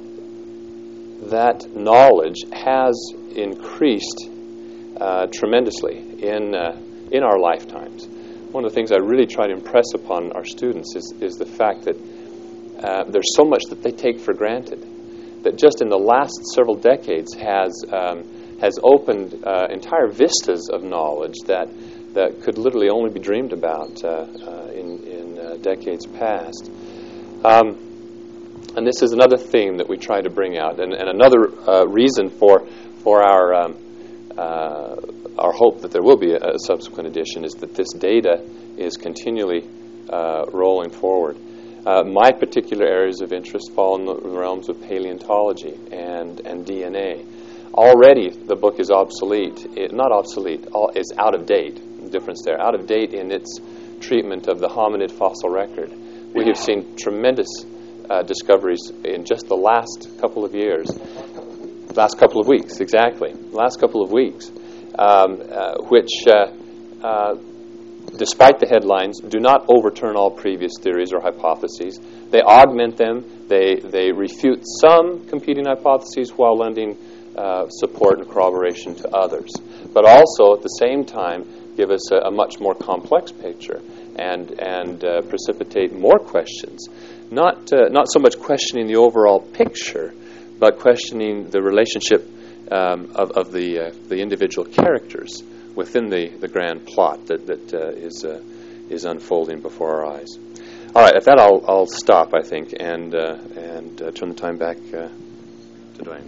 that knowledge has increased uh, tremendously in uh, in our lifetimes. One of the things I really try to impress upon our students is is the fact that uh, there's so much that they take for granted, that just in the last several decades has um, has opened uh, entire vistas of knowledge that that could literally only be dreamed about uh, uh, in, in uh, decades past. Um, and this is another theme that we try to bring out, and, and another uh, reason for for our um, uh, our hope that there will be a, a subsequent edition is that this data is continually uh, rolling forward. Uh, my particular areas of interest fall in the realms of paleontology and, and D N A. Already the book is obsolete, it, not obsolete, all, is out of date, the difference there, out of date in its treatment of the hominid fossil record. We have seen tremendous uh, discoveries in just the last couple of years, last couple of weeks, exactly, last couple of weeks, um, uh, which, uh, uh, despite the headlines, do not overturn all previous theories or hypotheses. They augment them, they, they refute some competing hypotheses while lending Uh, support and corroboration to others, but also at the same time give us a, a much more complex picture and and uh, precipitate more questions. Not uh, not so much questioning the overall picture, but questioning the relationship um, of, of the uh, the individual characters within the, the grand plot that that uh, is uh, is unfolding before our eyes. All right, at that I'll I'll stop, I think, and uh, and uh, turn the time back uh, to Dwayne.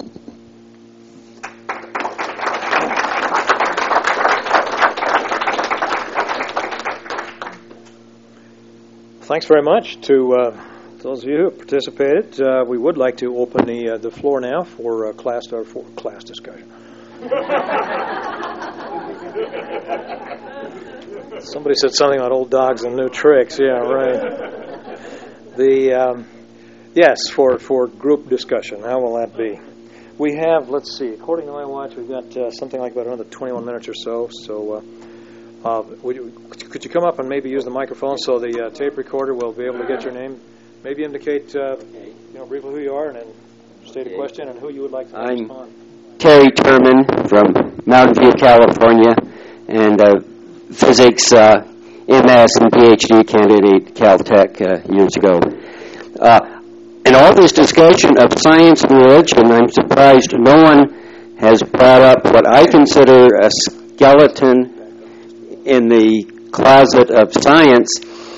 Thanks very much to uh, those of you who have participated. Uh, we would like to open the uh, the floor now for uh, class or for class discussion. Somebody said something about old dogs and new tricks. Yeah, right. The um, yes, for for group discussion. How will that be? We have, let's see, according to my watch, we've got uh, something like about another twenty-one minutes or so. So. Uh, Uh, would you, could you come up and maybe use the microphone so the uh, tape recorder will be able to get your name? Maybe indicate, uh, you know, briefly who you are, and then state a question and who you would like to I'm respond. Terry Turman from Mountain View, California, and uh, physics uh, M S and PhD candidate at Caltech uh, years ago. Uh, in all this discussion of science and religion, I'm surprised no one has brought up what I consider a skeleton in the closet of science,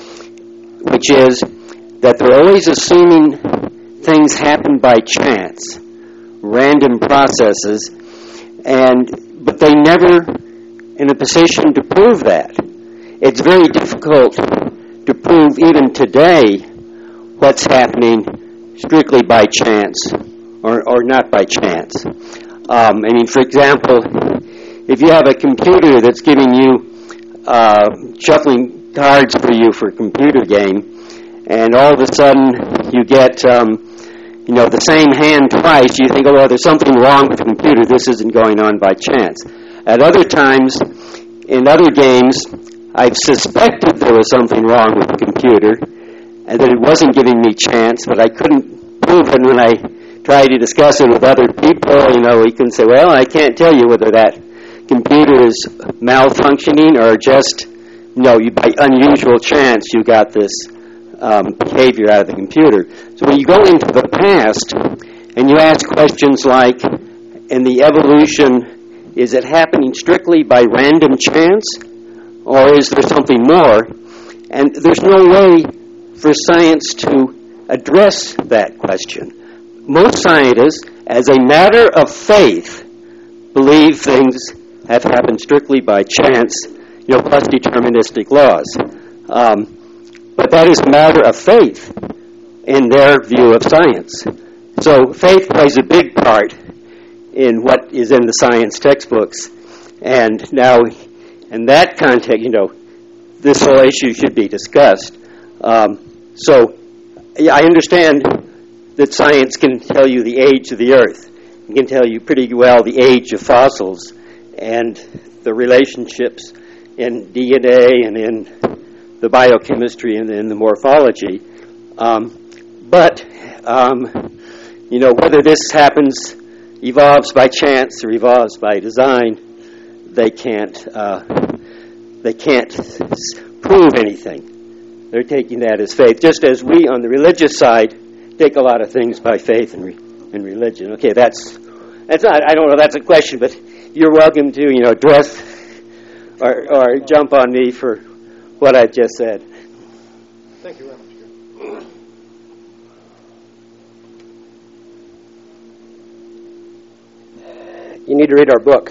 which is that they're always assuming things happen by chance, random processes, and but they never in a position to prove that. It's very difficult to prove even today what's happening strictly by chance or, or not by chance. Um, I mean, for example, if you have a computer that's giving you uh, shuffling cards for you for a computer game, and all of a sudden you get um, you know, the same hand twice, you think, oh, well, there's something wrong with the computer. This isn't going on by chance. At other times, in other games, I've suspected there was something wrong with the computer and that it wasn't giving me chance, but I couldn't prove it. When I tried to discuss it with other people, you know, we can say, well, I can't tell you whether that computer is malfunctioning or just, you know, you, by unusual chance you got this um, behavior out of the computer. So when you go into the past and you ask questions like, in the evolution, is it happening strictly by random chance, or is there something more? And there's no way for science to address that question. Most scientists, as a matter of faith, believe things have happened strictly by chance, you know, plus deterministic laws. Um, but that is a matter of faith in their view of science. So faith plays a big part in what is in the science textbooks. And now, in that context, you know, this whole issue should be discussed. Um, so, yeah, I understand that science can tell you the age of the Earth. It can tell you pretty well the age of fossils and the relationships in D N A and in the biochemistry and in the morphology. Um, but, um, you know, whether this happens, evolves by chance or evolves by design, they can't uh, they can't prove anything. They're taking that as faith, just as we on the religious side take a lot of things by faith and, re- and religion. Okay, that's that's not. I don't know. That's a question, but you're welcome to you know address or or jump on me for what I just said. Thank you very much. You need to read our book.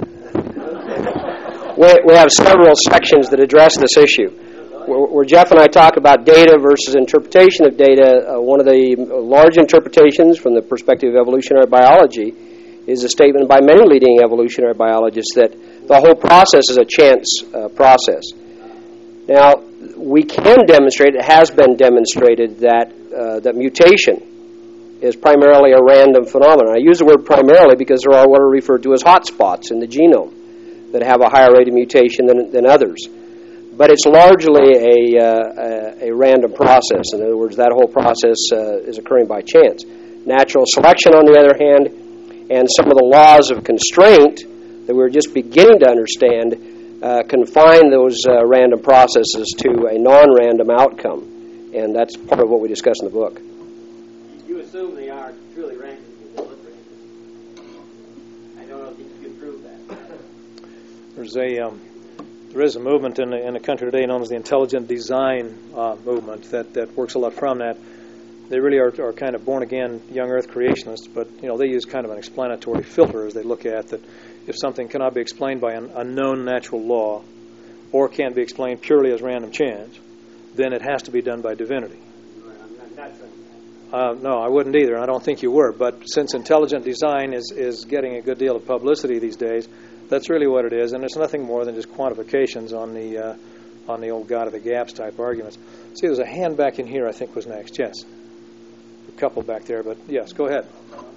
we, we have several sections that address this issue. Where, where Jeff and I talk about data versus interpretation of data, uh, one of the large interpretations from the perspective of evolutionary biology is a statement by many leading evolutionary biologists that the whole process is a chance uh, process. Now, we can demonstrate, it has been demonstrated, that uh, that mutation is primarily a random phenomenon. I use the word primarily because there are what are referred to as hotspots in the genome that have a higher rate of mutation than, than others. But it's largely a, uh, a, a random process. In other words, that whole process uh, is occurring by chance. Natural selection, on the other hand, and some of the laws of constraint that we're just beginning to understand uh, confine those uh, random processes to a non-random outcome. And that's part of what we discuss in the book. You assume they are truly random because they look random. I don't know if you can prove that. There's a um, there is a movement in the, in the country today known as the intelligent design uh, movement that, that works a lot from that. They really are, are kind of born-again young Earth creationists, but you know they use kind of an explanatory filter as they look at that. If something cannot be explained by an unknown natural law, or can't be explained purely as random chance, then it has to be done by divinity. Uh, no, I wouldn't either, and I don't think you were. But since intelligent design is, is getting a good deal of publicity these days, that's really what it is, and it's nothing more than just quantifications on the uh, on the old God of the gaps type arguments. See, there's a hand back in here I think was next. Yes. A couple back there, but yes, go ahead.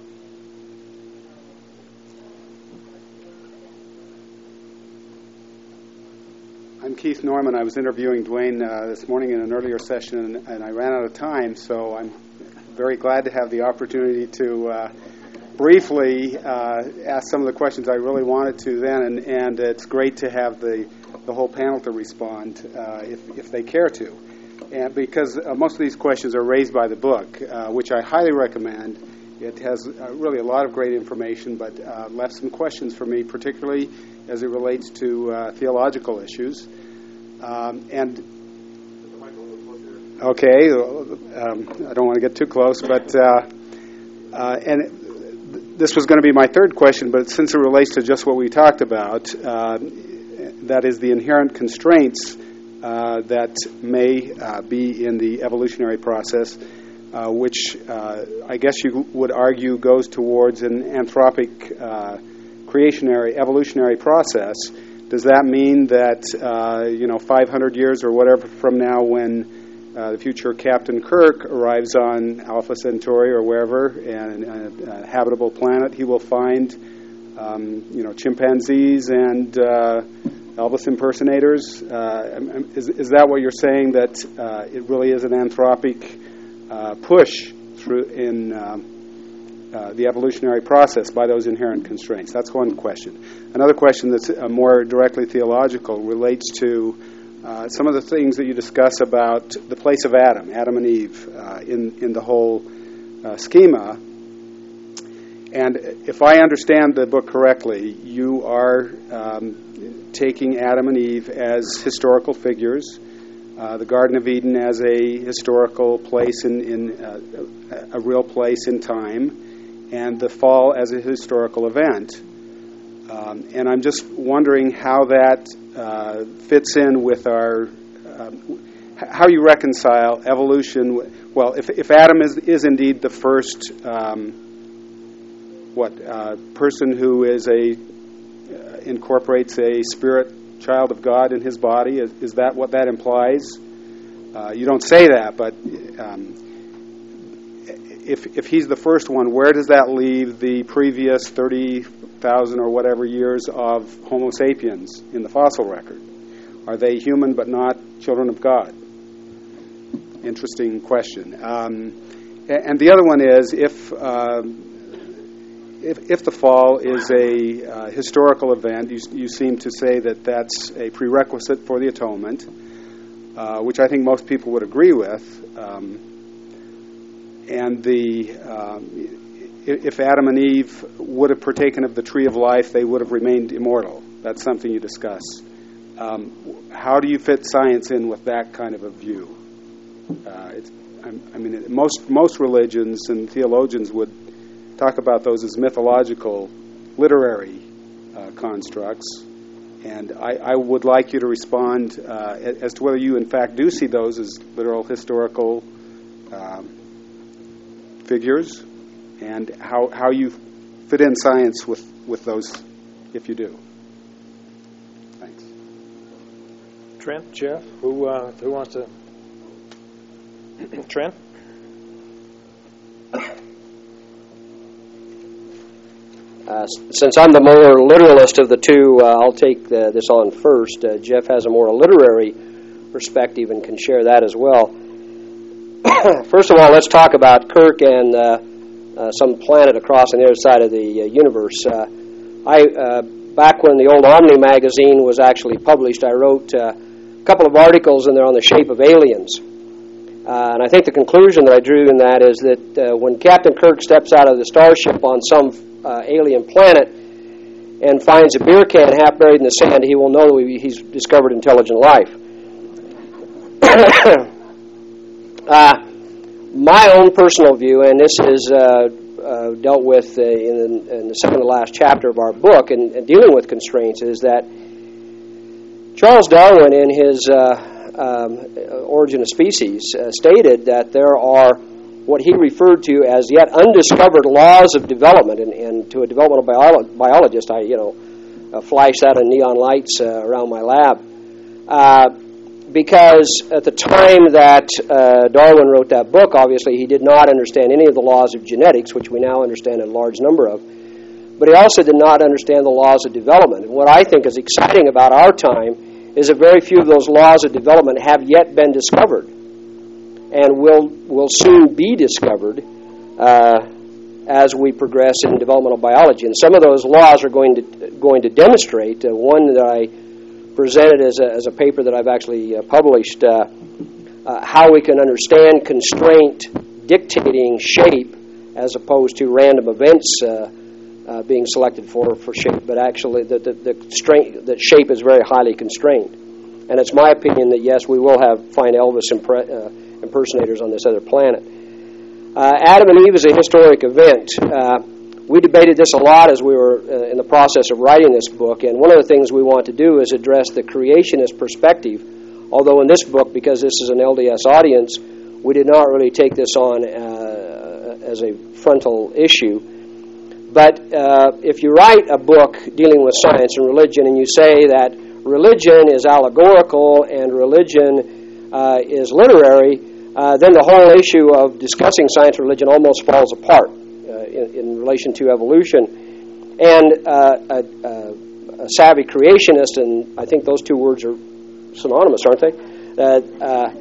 I'm Keith Norman. I was interviewing Dwayne uh, this morning in an earlier session, and, and I ran out of time, so I'm very glad to have the opportunity to uh, briefly uh, ask some of the questions I really wanted to then, and, and it's great to have the, the whole panel to respond uh, if, if they care to. And because uh, most of these questions are raised by the book, uh, which I highly recommend. It has uh, really a lot of great information, but uh, left some questions for me, particularly as it relates to uh, theological issues. Um, and okay, um, I don't want to get too close, but uh, uh, and it, this was going to be my third question, but since it relates to just what we talked about, uh, that is the inherent constraints uh, that may uh, be in the evolutionary process, uh, which uh, I guess you would argue goes towards an anthropic uh, creationary, evolutionary process. Does that mean that, uh, you know, five hundred years or whatever from now, when uh, the future Captain Kirk arrives on Alpha Centauri or wherever, and a, a habitable planet, he will find, um, you know, chimpanzees and uh, Elvis impersonators? Uh, is, is that what you're saying, that uh, it really is an anthropic uh, push through in um, uh, the evolutionary process by those inherent constraints? That's one question. Another question that's uh, more directly theological relates to uh, some of the things that you discuss about the place of Adam, Adam and Eve, uh, in, in the whole uh, schema. And if I understand the book correctly, you are um, taking Adam and Eve as historical figures, uh, the Garden of Eden as a historical place in, in uh, a, a real place in time, and the fall as a historical event. Um, and I'm just wondering how that uh, fits in with our, uh, how you reconcile evolution. Well, if, if Adam is, is indeed the first um, what uh, person who is a uh, incorporates a spirit child of God in his body, is, is that what that implies? Uh, you don't say that, but um, if if he's the first one, where does that leave the previous thirty thousand or whatever years of Homo sapiens in the fossil record? Are they human but not children of God? Interesting question. Um, and the other one is, if uh, if, if the fall is a uh, historical event, you, you seem to say that that's a prerequisite for the atonement, uh, which I think most people would agree with. Um, and the um, if Adam and Eve would have partaken of the tree of life, they would have remained immortal. That's something you discuss. Um, how do you fit science in with that kind of a view? Uh, it's, I mean, most most religions and theologians would talk about those as mythological, literary uh, constructs. And I, I would like you to respond uh, as to whether you, in fact, do see those as literal historical um, figures, and how, how you fit in science with, with those, if you do. Thanks. Trent, Jeff, who uh, who wants to? Trent? Uh, since I'm the more literalist of the two, uh, I'll take the, this on first. Uh, Jeff has a more literary perspective and can share that as well. First of all, let's talk about Kirk and uh, uh, some planet across on the other side of the uh, universe. Uh, I uh, back when the old Omni magazine was actually published, I wrote uh, a couple of articles in there on the shape of aliens. Uh, and I think the conclusion that I drew in that is that uh, when Captain Kirk steps out of the starship on some uh, alien planet and finds a beer can half buried in the sand, he will know that we, he's discovered intelligent life. uh, my own personal view, and this is uh, uh, dealt with uh, in, in the second to last chapter of our book, and, and dealing with constraints, is that Charles Darwin, in his uh, um, Origin of Species, uh, stated that there are what he referred to as yet undiscovered laws of development, and, and to a developmental bio- biologist, I, you know, uh, flash that in neon lights uh, around my lab. Uh, because at the time that uh, Darwin wrote that book, obviously he did not understand any of the laws of genetics, which we now understand a large number of, but he also did not understand the laws of development. And what I think is exciting about our time is that very few of those laws of development have yet been discovered, and will will soon be discovered uh, as we progress in developmental biology. And some of those laws are going to going to demonstrate. Uh, one that I presented as a, as a paper that I've actually uh, published, uh, uh, how we can understand constraint dictating shape as opposed to random events uh, uh, being selected for, for shape, but actually the, the, the, strength, the shape is very highly constrained. And it's my opinion that, yes, we will have fine Elvis impre- uh, impersonators on this other planet. Uh, Adam and Eve is a historic event. Uh, we debated this a lot as we were uh, in the process of writing this book, and one of the things we want to do is address the creationist perspective, although in this book, because this is an L D S audience, we did not really take this on uh, as a frontal issue. But uh, if you write a book dealing with science and religion and you say that religion is allegorical and religion uh, is literary, uh, then the whole issue of discussing science and religion almost falls apart uh, in, in relation to evolution. And uh, a, a, a savvy creationist, and I think those two words are synonymous, aren't they? Uh, uh,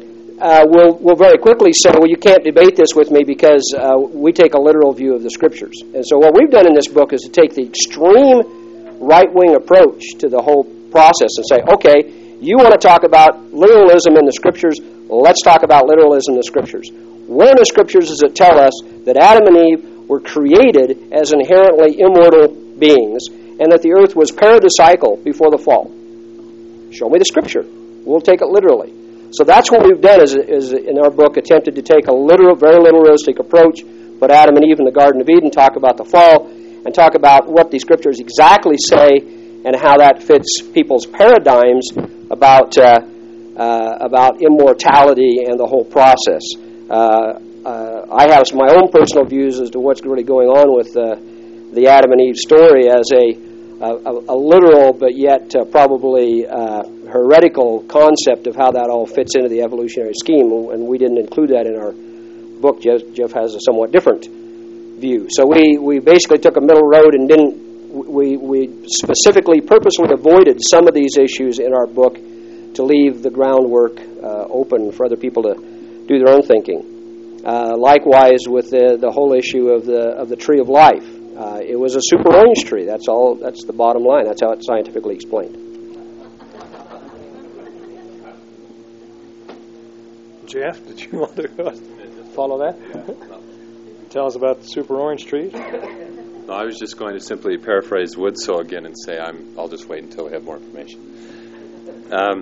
uh, will will very quickly say, well, you can't debate this with me because uh, we take a literal view of the Scriptures. And so what we've done in this book is to take the extreme right-wing approach to the whole process and say, okay, you want to talk about literalism in the Scriptures, let's talk about literalism in the Scriptures. Where in the Scriptures does it tell us that Adam and Eve were created as inherently immortal beings and that the earth was paradisiacal before the fall? Show me the Scripture. We'll take it literally. So that's what we've done is, is in our book, attempted to take a literal, very literalistic approach, put Adam and Eve in the Garden of Eden, talk about the fall, and talk about what the Scriptures exactly say and how that fits people's paradigms about uh, uh, about immortality and the whole process. Uh, uh, I have my own personal views as to what's really going on with uh, the Adam and Eve story as a A, a literal but yet uh, probably uh, heretical concept of how that all fits into the evolutionary scheme, and we didn't include that in our book. Jeff, Jeff has a somewhat different view. So we, we basically took a middle road and didn't we we specifically, purposely avoided some of these issues in our book to leave the groundwork uh, open for other people to do their own thinking. Uh, likewise with the the whole issue of the of the tree of life. Uh, it was a super orange tree. That's all. That's the bottom line. That's how it's scientifically explained. Jeff, did you want to follow that? Tell us about the super orange trees. No, I was just going to simply paraphrase Woodsoe again and say I'm. I'll just wait until we have more information. Um,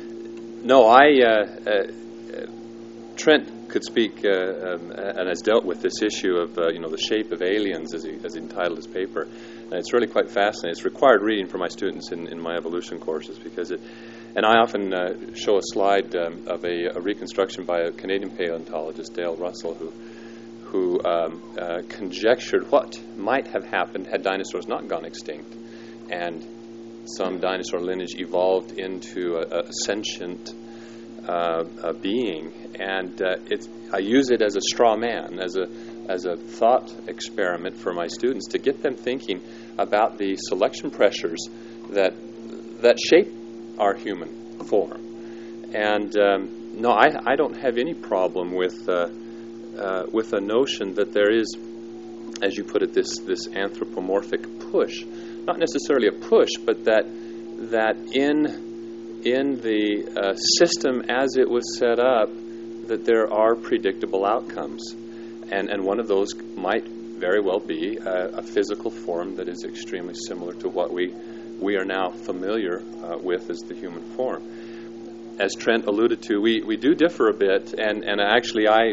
no, I. Uh, uh, Trent could speak uh, um, and has dealt with this issue of uh, you know the shape of aliens as he, as he entitled his paper, and it's really quite fascinating. It's required reading for my students in, in my evolution courses because it, and I often uh, show a slide um, of a, a reconstruction by a Canadian paleontologist, Dale Russell, who who um, uh, conjectured what might have happened had dinosaurs not gone extinct, and some dinosaur lineage evolved into a, a sentient Uh, a being, and uh, it's, I use it as a straw man, as a as a thought experiment for my students to get them thinking about the selection pressures that that shape our human form. And um, no, I, I don't have any problem with uh, uh, with a notion that there is, as you put it, this this anthropomorphic push, not necessarily a push, but that that in in the uh, system as it was set up, that there are predictable outcomes. And and one of those might very well be a, a physical form that is extremely similar to what we we are now familiar uh, with as the human form. As Trent alluded to, we, we do differ a bit, and, and actually I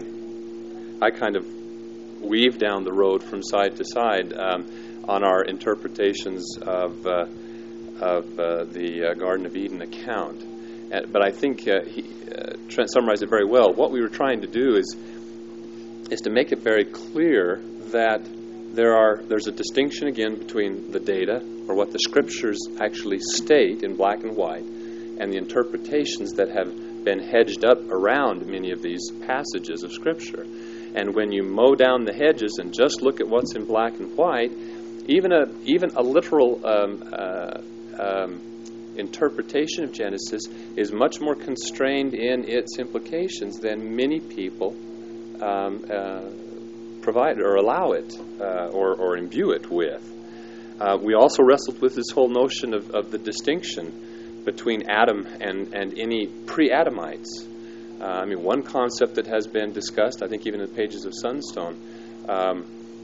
I kind of weave down the road from side to side um, on our interpretations of uh, of uh, the uh, Garden of Eden account. Uh, but I think uh, he, uh, Trent summarized it very well. What we were trying to do is is to make it very clear that there are there's a distinction again between the data, or what the Scriptures actually state in black and white, and the interpretations that have been hedged up around many of these passages of Scripture. And when you mow down the hedges and just look at what's in black and white, even a even a literal um, uh, Um, interpretation of Genesis is much more constrained in its implications than many people um, uh, provide or allow it uh, or, or imbue it with. Uh, we also wrestled with this whole notion of, of the distinction between Adam and, and any pre-Adamites. Uh, I mean, one concept that has been discussed, I think even in the pages of Sunstone, um,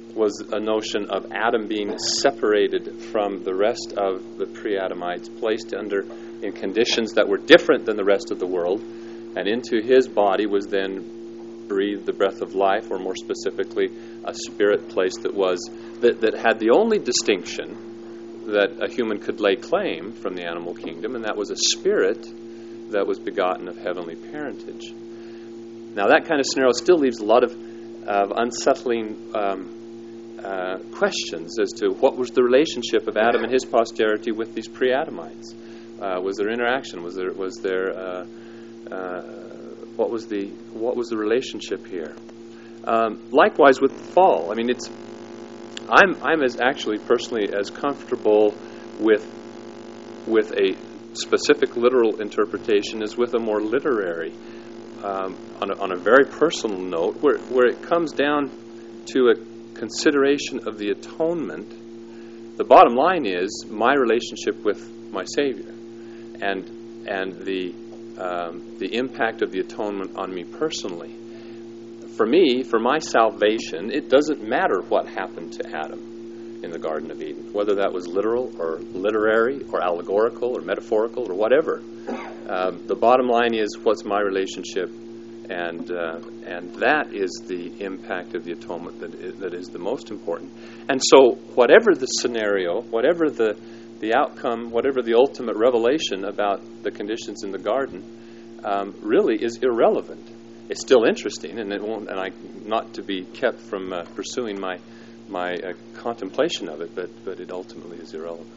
was a notion of Adam being separated from the rest of the pre-Adamites, placed under in conditions that were different than the rest of the world, and into his body was then breathed the breath of life, or more specifically, a spirit placed that was that, that had the only distinction that a human could lay claim from the animal kingdom, and that was a spirit that was begotten of heavenly parentage. Now, that kind of scenario still leaves a lot of, of unsettling um, uh, questions as to what was the relationship of Adam and his posterity with these pre-Adamites. Uh, was there interaction? Was there was there uh, uh, what was the what was the relationship here? Um, likewise with the fall. I mean, it's I'm I'm as actually personally as comfortable with with a specific literal interpretation as with a more literary. Um, on, a, on a very personal note, where where it comes down to a consideration of the atonement, the bottom line is my relationship with my Savior, and and the um, the impact of the atonement on me personally. For me, for my salvation, it doesn't matter what happened to Adam in the Garden of Eden, whether that was literal or literary or allegorical or metaphorical or whatever. Um, the bottom line is, what's my relationship, and uh, and that is the impact of the atonement that is, that is the most important. And so, whatever the scenario, whatever the the outcome, whatever the ultimate revelation about the conditions in the garden, um, really is irrelevant. It's still interesting, and it won't. And I not to be kept from uh, pursuing my my uh, contemplation of it, but but it ultimately is irrelevant.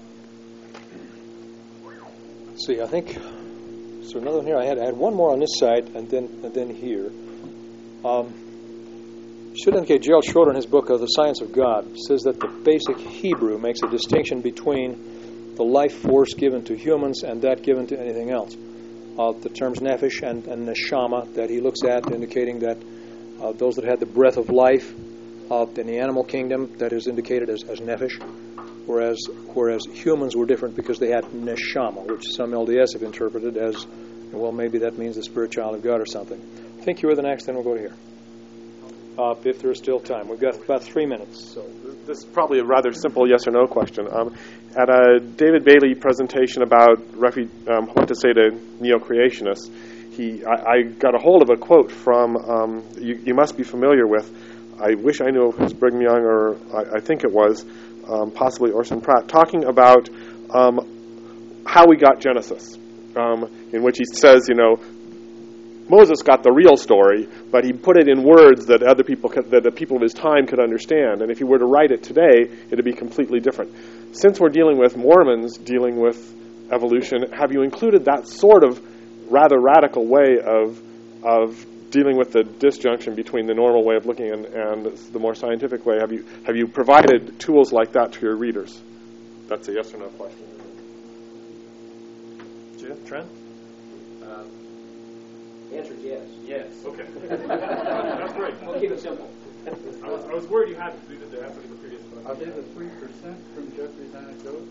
Let's see, I think. So another one here. I had I had one more on this side, and then and then here. Um, should indicate Gerald Schroeder in his book of The Science of God says that the basic Hebrew makes a distinction between the life force given to humans and that given to anything else. Uh, the terms nephesh and, and neshama that he looks at, indicating that uh, those that had the breath of life uh, in the animal kingdom, that is indicated as, as nephesh, whereas whereas humans were different because they had neshama, which some L D S have interpreted as, well, maybe that means the spirit child of God or something. I think you were the next, then we'll go to here. Uh, if there is still time. We've got about three minutes. So this is probably a rather simple yes or no question. Um, at a David Bailey presentation about refu- um, what to say to neo-creationists, he I, I got a hold of a quote from, um, you, you must be familiar with, I wish I knew if it was Brigham Young, or I, I think it was, um, possibly Orson Pratt, talking about um, how we got Genesis, um, in which he says, you know, Moses got the real story, but he put it in words that other people could, that the people of his time could understand. And if he were to write it today, it would be completely different. Since we're dealing with Mormons dealing with evolution, have you included that sort of rather radical way of of dealing with the disjunction between the normal way of looking and, and the more scientific way? Have you have you provided tools like that to your readers? That's a yes or no question. Jim, Trent? Uh, The answer is yes. Yes. Okay. That's great. We'll keep it simple. I was, I was worried you had to do the answer to the previous question. Are they the three percent from Jeffrey's anecdote?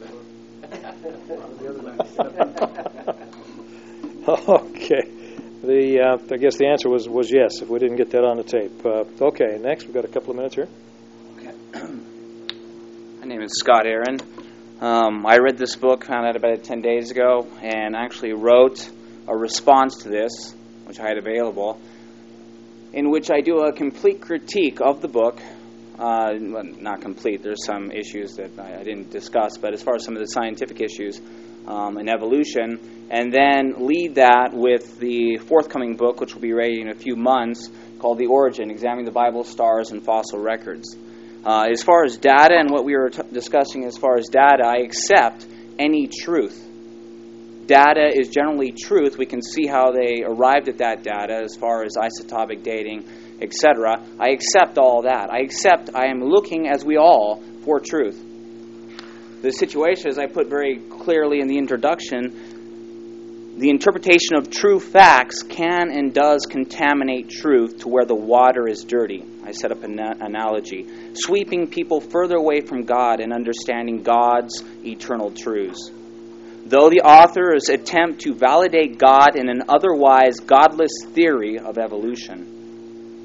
Okay. The uh, I guess the answer was, was yes, if we didn't get that on the tape. Uh, okay, next, we've got a couple of minutes here. Okay. My name is Scott Aaron. Um, I read this book, found out about it ten days ago, and actually wrote a response to this, which I had available, in which I do a complete critique of the book. Uh, well, not complete, there's some issues that I, I didn't discuss, but as far as some of the scientific issues um, in evolution, and then lead that with the forthcoming book, which will be ready in a few months, called The Origin, Examining the Bible, Stars, and Fossil Records. Uh, as far as data and what we were t- discussing as far as data, I accept any truth. Data is generally truth. We can see how they arrived at that data as far as isotopic dating, et cetera. I accept all that. I accept I am looking, as we all, for truth. The situation, as I put very clearly in the introduction, the interpretation of true facts can and does contaminate truth to where the water is dirty. I set up an analogy. Sweeping people further away from God and understanding God's eternal truths. Though the authors attempt to validate God in an otherwise godless theory of evolution.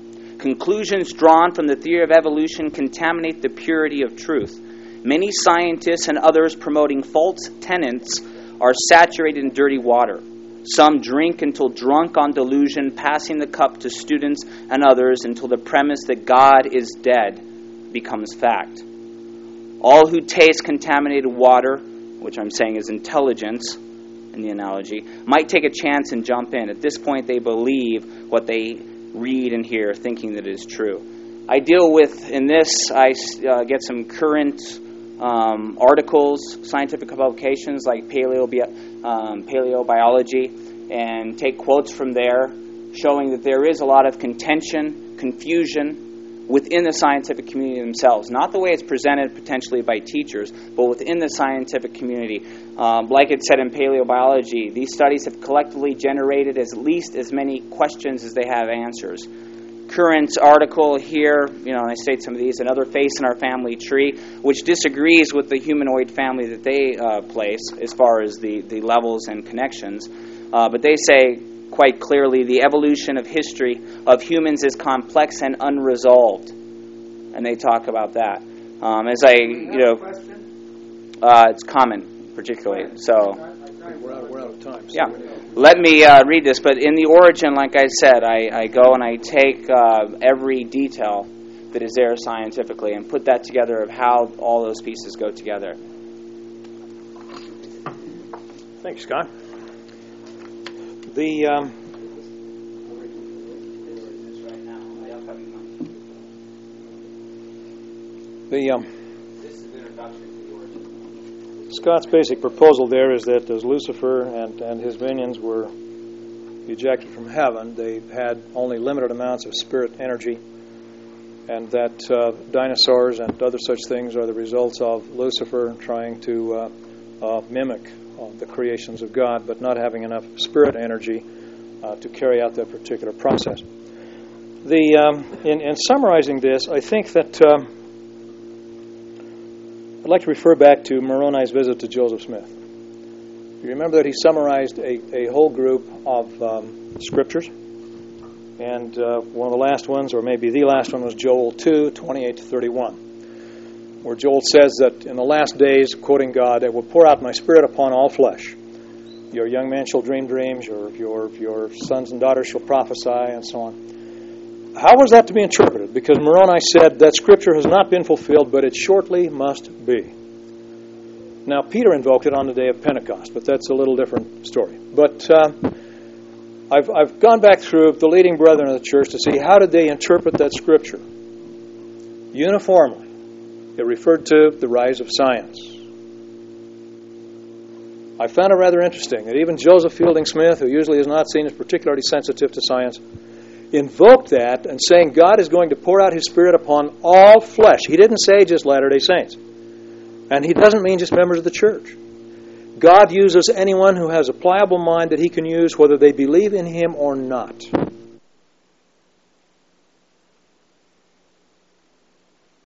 conclusions drawn from the theory of evolution contaminate the purity of truth. Many scientists and others promoting false tenets are saturated in dirty water. Some drink until drunk on delusion, passing the cup to students and others until the premise that God is dead becomes fact. All who taste contaminated water, which I'm saying is intelligence in the analogy, might take a chance and jump in. At this point, they believe what they read and hear, thinking that it is true. I deal with, in this, I uh, get some current um, articles, scientific publications like paleo, um, paleobiology, and take quotes from there showing that there is a lot of contention, confusion within the scientific community themselves. Not the way it's presented potentially by teachers, but within the scientific community. Um, like it said in paleobiology, these studies have collectively generated at least as many questions as they have answers. Current article here, you know, and I state some of these, another face in our family tree, which disagrees with the humanoid family that they uh, place as far as the, the levels and connections. Uh, but they say quite clearly the evolution of history of humans is complex and unresolved. And they talk about that. Um, as I, you know, uh, it's common, particularly. So, we're out, we're out of time. So yeah. Let me uh, read this. But in the origin, like I said, I, I go and I take uh, every detail that is there scientifically and put that together of how all those pieces go together. Thanks, Scott. The um, the um, Scott's basic proposal there is that as Lucifer and, and his minions were ejected from heaven, they had only limited amounts of spirit energy, and that uh, dinosaurs and other such things are the results of Lucifer trying to uh, uh, mimic uh, the creations of God, but not having enough spirit energy uh, to carry out that particular process. The um, in, in summarizing this, I think that um, I'd like to refer back to Moroni's visit to Joseph Smith. You remember that he summarized a, a whole group of um, scriptures, and uh, one of the last ones, or maybe the last one, was Joel two, twenty-eight to thirty-one, where Joel says that in the last days, quoting God, I will pour out my spirit upon all flesh. Your young men shall dream dreams, your, your, your sons and daughters shall prophesy, and so on. How was that to be interpreted? Because Moroni said that Scripture has not been fulfilled, but it shortly must be. Now, Peter invoked it on the day of Pentecost, but that's a little different story. But uh, I've, I've gone back through the leading brethren of the church to see how did they interpret that Scripture. Uniformly, it referred to the rise of science. I found it rather interesting that even Joseph Fielding Smith, who usually is not seen as particularly sensitive to science, invoked that and saying God is going to pour out His Spirit upon all flesh. He didn't say just Latter-day Saints. And He doesn't mean just members of the church. God uses anyone who has a pliable mind that He can use whether they believe in Him or not.